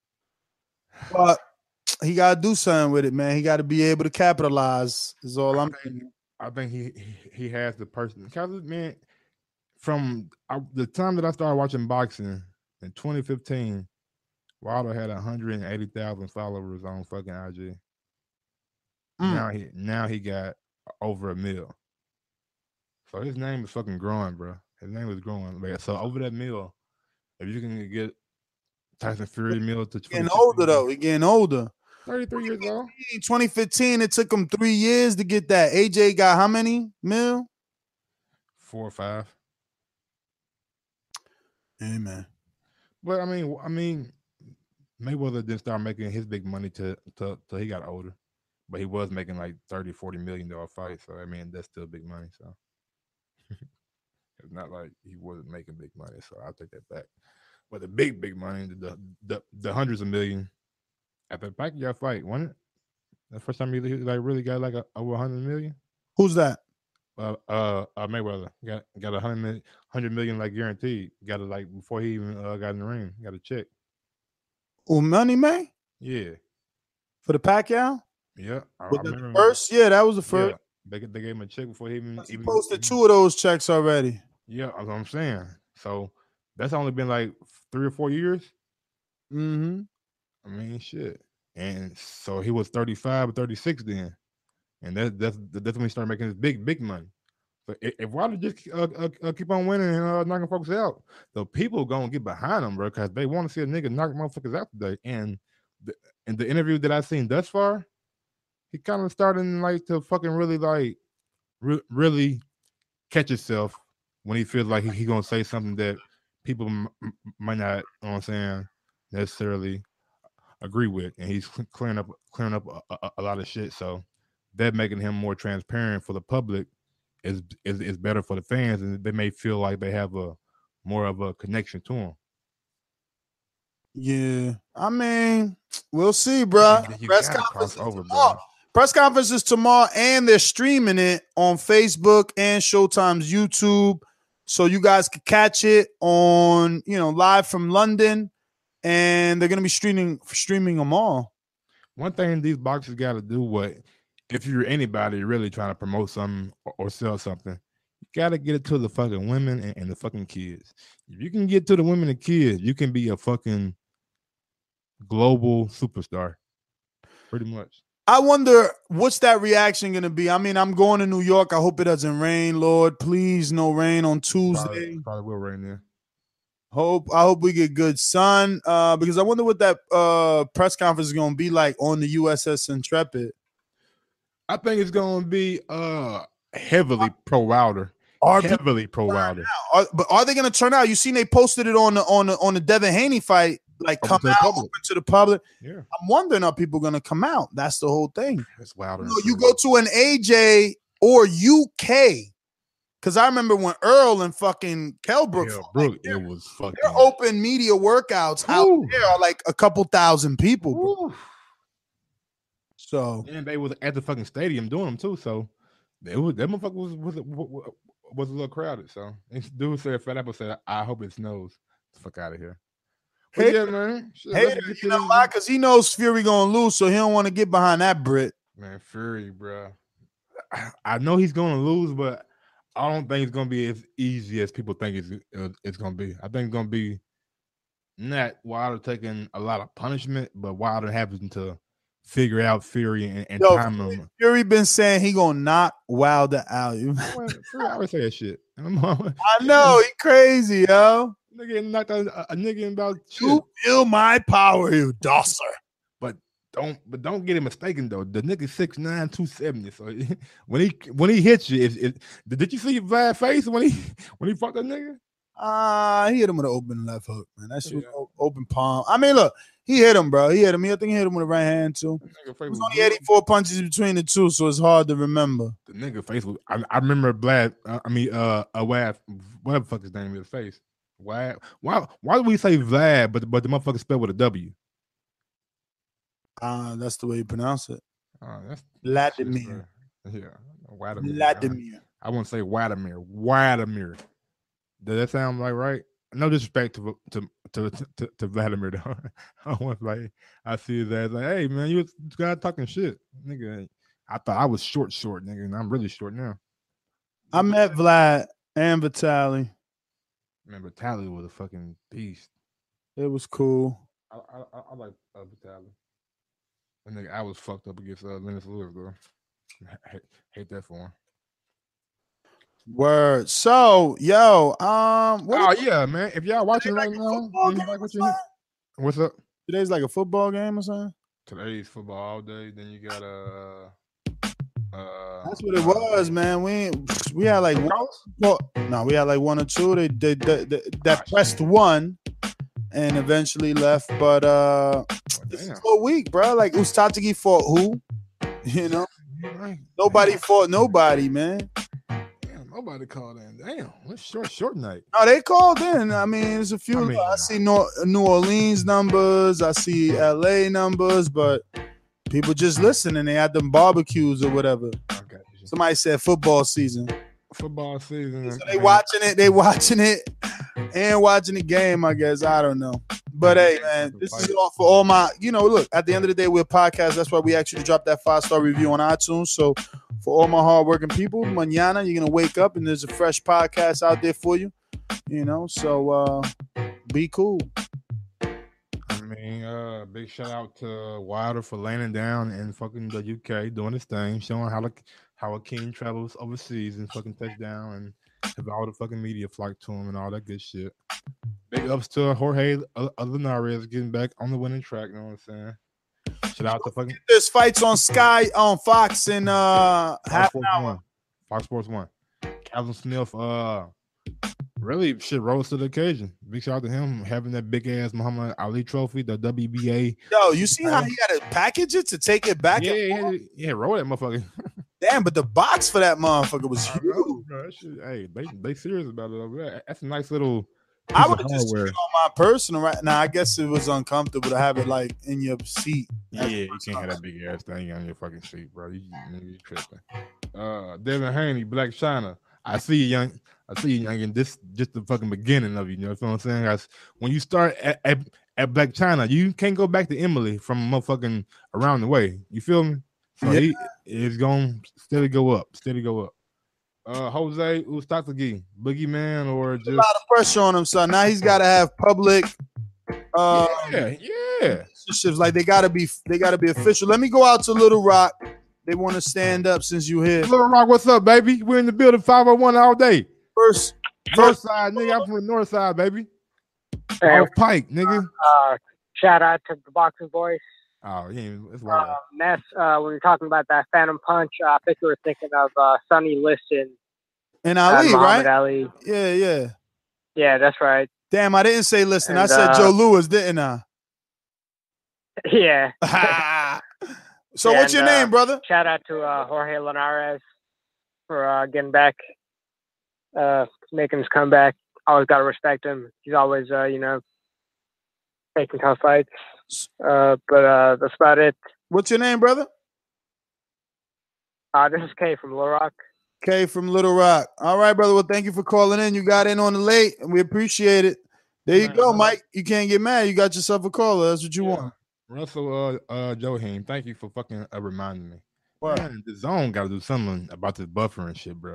But he got to do something with it, man. He got to be able to capitalize. Is all I'm saying. I think he he, he has the person. Because man, from I, the time that I started watching boxing in twenty fifteen, Wilder had one hundred eighty thousand followers on fucking I G. Mm. Now he now he got over a mil. So his name is fucking growing, bro. His name is growing. Like, so over that mil, if you can get Tyson Fury mil to Getting older though. He getting older. thirty-three years old. twenty fifteen, it took him three years to get that. A J got how many mil? Four or five. Amen. But I mean, I mean, Mayweather didn't start making his big money till till, till he got older. But he was making like thirty, forty million dollar fights. So I mean, that's still big money. So it's not like he wasn't making big money. So I'll take that back. But the big, big money, the the, the hundreds of million after the Pacquiao fight, wasn't it? The first time he like really got like a, over a hundred million. Who's that? Uh, uh, uh, Mayweather got got a hundred million, hundred million like guaranteed. Got it like before he even uh, got in the ring. Got a check. Oh, Money May Yeah, for the Pacquiao. yeah. I, Was I that the remember- first? Yeah, that was the first. Yeah, they they gave him a check before he even He even posted even- two of those checks already. Yeah, that's what I'm saying. So that's only been like three or four years. Mm-hmm. I mean, shit. And so he was thirty-five or thirty-six then, and that that's that's when he started making his big big money. So if, if Wilder just uh, uh, uh, keep on winning and uh, knocking folks out, the people gonna get behind him, bro, because they want to see a nigga knock motherfuckers out today. And the, in the interview that I've seen thus far, he kind of starting like to fucking really like re- really catch himself when he feels like he, he gonna say something that people m- m- might not, you know what I'm saying, necessarily agree with, and he's cl- clearing up clearing up a, a, a lot of shit. So that making him more transparent for the public is, is is better for the fans, and they may feel like they have a more of a connection to him. Yeah, I mean, we'll see, bro. You Press gotta conference cross is over, tomorrow. bro. Press conference is tomorrow, and they're streaming it on Facebook and Showtime's YouTube, so you guys can catch it on, you know, live from London, and they're gonna be streaming streaming them all. One thing these boxers got to do, what if you're anybody really trying to promote something or, or sell something, you got to get it to the fucking women and, and the fucking kids. If you can get to the women and kids, you can be a fucking global superstar, pretty much. I wonder what's that reaction gonna be. I mean, I'm going to New York. I hope it doesn't rain, Lord. Please, no rain on Tuesday. Probably, probably will rain there. Hope I hope we get good sun. Uh, because I wonder what that uh press conference is gonna be like on the U S S Intrepid. I think it's gonna be uh heavily pro Wilder. Are heavily pro Wilder. Are, but are they going to turn out? You seen they posted it on the on the on the Devin Haney fight, like Open come to the out public. open to the public. Yeah, I'm wondering are people going to come out? That's the whole thing. it's Wilder. You know, you go to an A J or U K, because I remember when Earl and fucking Kelbrook, Yeah, fought, Brooke, like, their, it was fucking. their open media workouts out Ooh. there are like a couple thousand people. Bro. Ooh. So And they was at the fucking stadium doing them too. So they was that motherfucker was was, was, was a little crowded. So this dude said, Fat Apple said, I hope it snows. Fuck out of here. But Hey, yeah, man. Shit, hey, let's get you to know this- why? Because he knows Fury gonna lose, so he don't want to get behind that Brit. Man, Fury, bro. I, I know he's gonna lose, but I don't think it's gonna be as easy as people think it's uh, it's gonna be. I think it's gonna be not Wilder taking a lot of punishment, but Wilder having to figure out Fury and, and Yo, time him. Fury been saying he gonna knock Wilder out. Well, Fury always say that shit. I know he crazy, yo. Nigga knocked out a, a nigga in about shit. You feel my power, you dosser. But don't but don't get it mistaken though. The nigga six nine, two seventy. So when he when he hits you, it, it, did you see Vlad's face when he when he fucked that nigga? Ah, uh, he hit him with an open left hook, man. That shit was o- open palm. I mean, look, he hit him, bro. He hit him. I think he hit him with the right hand too. It was only eighty-four punches between the two, so it's hard to remember. The nigga face was. I, I remember Vlad. Uh, I mean, uh, a Wad, whatever the fuck his name is, face. Why? Why? Why do we say Vlad, but but the motherfucker spelled with a W? Ah, uh, that's the way you pronounce it. Uh, that's Vladimir. Yeah, Vladimir. Vladimir. I, I wouldn't say Vladimir. Vladimir. Does that sound like right? No disrespect to to to to, to Vladimir though. I was like, I see his ass like, hey man, you was guy talking shit, nigga. I thought I was short, short, nigga, and I'm really short now. I met Vlad and Vitaly. Man, Vitaly was a fucking beast. It was cool. I I, I like uh, Vitaly. And nigga, I was fucked up against uh, Lennox Lewis, though. Hate, hate that for him. Word. So, yo, um, what oh yeah, man. If y'all watching right now, like what you what's up? Today's like a football game or something. Today's football all day. Then you got a. Uh, uh, That's what it was, man. We we had like one, well, no, we had like one or two. They they, they, they that pressed one, and eventually left. But uh, oh, this is a week, bro. Like Ustatigi fought who? You know, right. Nobody fought nobody, man. Nobody called in. Damn, what's short short night? No, they called in. I mean, there's a few. I, mean, I see New, New Orleans numbers. I see L A numbers, but people just listening. They had them barbecues or whatever. Okay. Somebody said football season. Football season. So they watching it. They watching it and watching the game. I guess I don't know. But hey, man, this is all for all my. You know, look. At the end of the day, we're a podcast. That's why we asked you to drop that five star review on iTunes. So. For all my hardworking people, mañana you're gonna wake up and there's a fresh podcast out there for you. You know, so uh, be cool. I mean, uh, big shout out to Wilder for landing down in fucking the U K, doing his thing, showing how the how a king travels overseas and fucking touchdown and have all the fucking media flock to him and all that good shit. Big ups to Jorge Linares getting back on the winning track. You know what I'm saying? Shout out to fucking. There's fights on Sky, on Fox, and uh, Fox half Sports an hour. One. Fox Sports One. Calvin Smith, uh, really shit rose to the occasion. Big shout out to him having that big ass Muhammad Ali trophy, the W B A. Yo, you see how he had to package it to take it back? Yeah, yeah, yeah, yeah, roll that motherfucker. Damn, but the box for that motherfucker was huge. Bro, that shit, hey, they they serious about it over there. That's a nice little. I would have just took it on my personal right now. I guess it was uncomfortable to have it like in your seat. Yeah, you can't have that big ass thing on your fucking seat, bro. You, you tripping. Uh, Devin Haney, Black China. I see you, young. I see you, young. And this just the fucking beginning of you. You know what I'm saying? Guys, when you start at, at, at Black China, you can't go back to Emily from motherfucking around the way. You feel me? So yeah. he is going to steady go up, steady go up. Uh, Jose Ustatigi, Boogeyman, or just a lot of pressure on him, son. Now he's got to have public. Uh, yeah, yeah. Relationships like they gotta be, they gotta be official. Let me go out to Little Rock. They want to stand up since you here. Little Rock, what's up, baby? We're in the building, five oh one all day. First, north side, nigga. I'm from the north side, baby. Hey, Off Pike, nigga. Uh, shout out to the Boxing Voice. Oh, yeah, it's wild. Uh, Ness, uh, when you're talking about that Phantom Punch, uh, I think we were thinking of uh, Sonny Liston And Ali, uh, Muhammad right? Ali. Yeah, yeah. Yeah, that's right. Damn, I didn't say listen. And, I said uh, Joe Louis, didn't I? Yeah. So Yeah, what's your and, uh, name, brother? Shout out to uh, Jorge Linares for uh, getting back, uh, making his comeback. Always got to respect him. He's always, uh, you know, taking tough fights. Uh, but uh, that's about it. What's your name, brother? Uh, this is Kay from Little Rock. Kay from Little Rock. All right, brother. Well, thank you for calling in. You got in on the late, and we appreciate it. There you go, Mike. You can't get mad. You got yourself a caller. That's what you Yeah. want. Russell uh, uh, Johaim, thank you for fucking uh, reminding me. What? Man, the zone got to do something about this buffering shit, bro.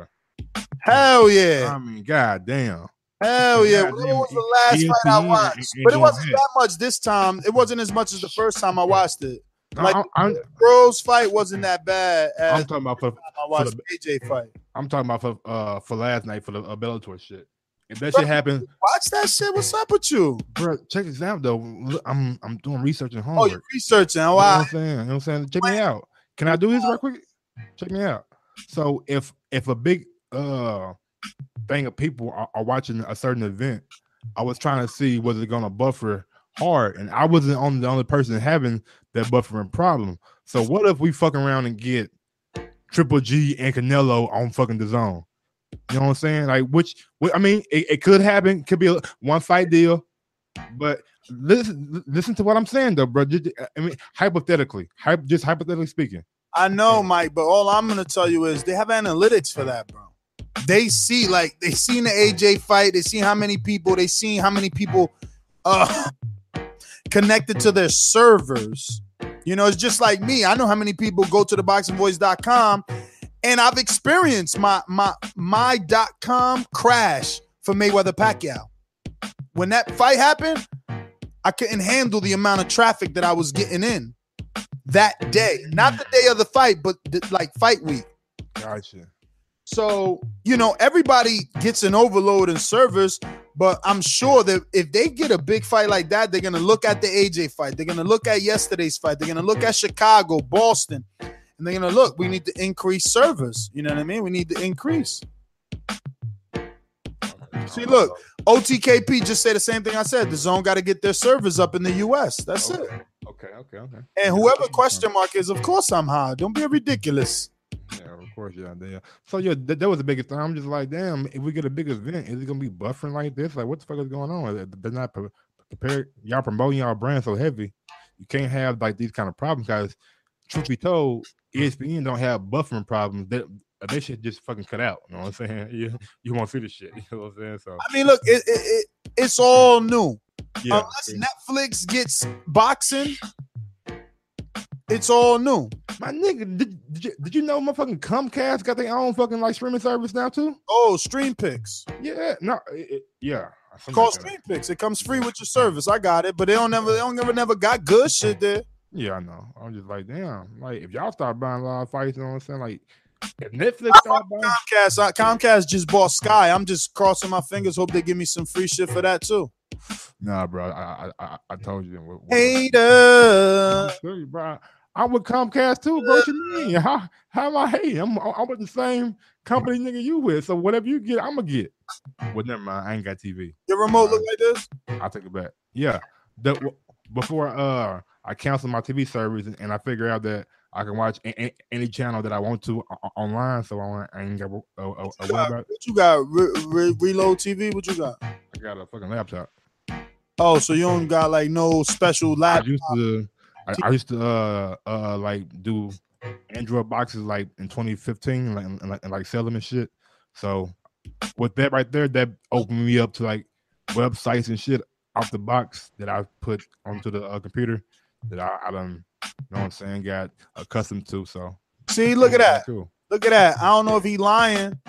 Hell yeah. I mean, god damn. Hell yeah. God What damn, was the last E S P fight I N watched? ain't But it doing wasn't that. that much this time. It wasn't as much as the first time I watched it. Like I'm, I'm, the Bros fight wasn't that bad as I'm talking about for, I watched for the A J fight. I'm talking about for uh for last night for the uh, Bellator shit. If that shit happened, Watch that shit. What's up with you? bro, check this out though. Look, I'm I'm doing research and Oh, homework. you're researching. Oh, You know wow. what I'm saying? You know what I'm saying? Check me out. Can I do this real quick? Check me out. So if if a big uh thing of people are, are watching a certain event, I was trying to see was it gonna buffer hard, and I wasn't on the only person having that buffering problem. So what if we fuck around and get Triple G and Canelo on fucking the zone? You know what I'm saying? Like, which, which I mean, it, it could happen. Could be a one fight deal, but listen, listen to what I'm saying, though, bro. Just, I mean, hypothetically, hy- just hypothetically speaking. I know, Mike, but all I'm gonna tell you is they have analytics for that, bro. They see, like, they seen the A J fight. They see how many people. They seen how many people uh, connected to their servers. You know, it's just like me. I know how many people go to the boxing voice dot com, and I've experienced my my my dot com crash for Mayweather Pacquiao. When that fight happened, I couldn't handle the amount of traffic that I was getting in that day. Not the day of the fight, but the, like fight week. Gotcha. So, you know, everybody gets an overload in servers, but I'm sure that if they get a big fight like that, they're going to look at the A J fight. They're going to look at yesterday's fight. They're going to look at Chicago, Boston, and they're going to look, we need to increase servers. You know what I mean? We need to increase. See, look, O T K P just said the same thing I said. The zone got to get their servers up in the U S. That's okay. it. Okay, okay, okay. And whoever question mark is, of course I'm high. Don't be ridiculous. Yeah, of course, yeah, yeah. So yeah, that, that was the biggest thing. I'm just like, damn, if we get a big event, is it gonna be buffering like this? Like, what the fuck is going on? They're not pre- prepared. Y'all promoting y'all brand so heavy, you can't have like these kind of problems. Guys, truth be told, E S P N don't have buffering problems. They, they should just fucking cut out. You know what I'm saying? You you won't see the shit. You know what I'm saying? So I mean, look, it, it, it it's all new. yeah, Unless Netflix gets boxing, it's all new. my nigga, did, did you did you know motherfucking Comcast got their own fucking like streaming service now too? Oh, Stream Picks. Yeah, no, it, it, yeah. It's called Stream Picks. It comes free with your service. I got it, but they don't never, they don't never, never got good shit there. Yeah, I know. I'm just like, damn. Like, if y'all start buying a lot of fights, you know what I'm saying? Like, if Netflix I start fuck buying, Comcast. I, Comcast just bought Sky. I'm just crossing my fingers. Hope they give me some free shit for that too. nah, bro. I I I, I told you. What, what, Hater. I tell you, bro. I'm with Comcast too, bro. What you mean? How how am I hating? I'm I'm with the same company, nigga. You with? So whatever you get, I'm gonna get. Well, never mind. I ain't got T V. Your remote look like this? I'll take it back. Yeah. The, before uh I canceled my T V service and, and I figure out that I can watch a, a, any channel that I want to o- online, so I, I ain't got a, a, a What worry you got? about it. What you got? Re- re- reload T V? What you got? I got a fucking laptop. Oh, so you don't got like no special I laptop? used to, I, I used to uh uh like do Android boxes like in twenty fifteen, like and, like and like sell them and shit. So with that right there, that opened me up to like websites and shit off the box that I put onto the uh, computer that I, I done, you know what I'm saying, got accustomed to. So See, look at that. Cool. Look at that. I don't know if he lying,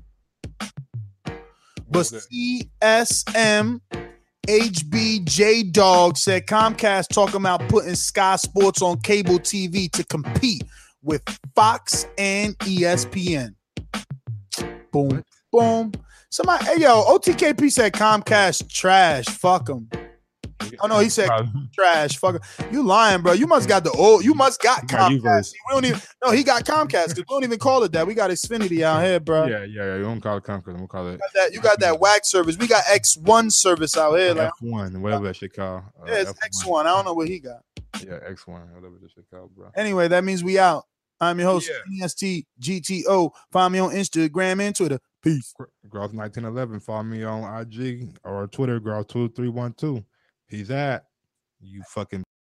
but What's that? C S M H B J Dog said Comcast talking about putting Sky Sports on cable T V to compete with Fox and E S P N. Boom, boom. Somebody, hey yo, O T K P said Comcast trash. Fuck them. Oh no, he said trash. Fuck, you lying, bro. You must got the old. You must got Comcast. We don't even. No, he got Comcast because we don't even call it that. We got Xfinity out here, bro. Yeah, yeah, yeah. You don't call it Comcast. I'm gonna call it. You got that, you got that W A C service. We got X one service out here. Like F one, whatever that shit called. Uh, yeah, it's F one. X one. I don't know what he got. Yeah, X one, whatever that shit called, bro. Anyway, that means we out. I'm your host, Yeah. N S T G T O. Find me on Instagram and Twitter. Peace. Gross nineteen eleven. Follow me on I G or Twitter, Gross two three one two. Peace out. You fucking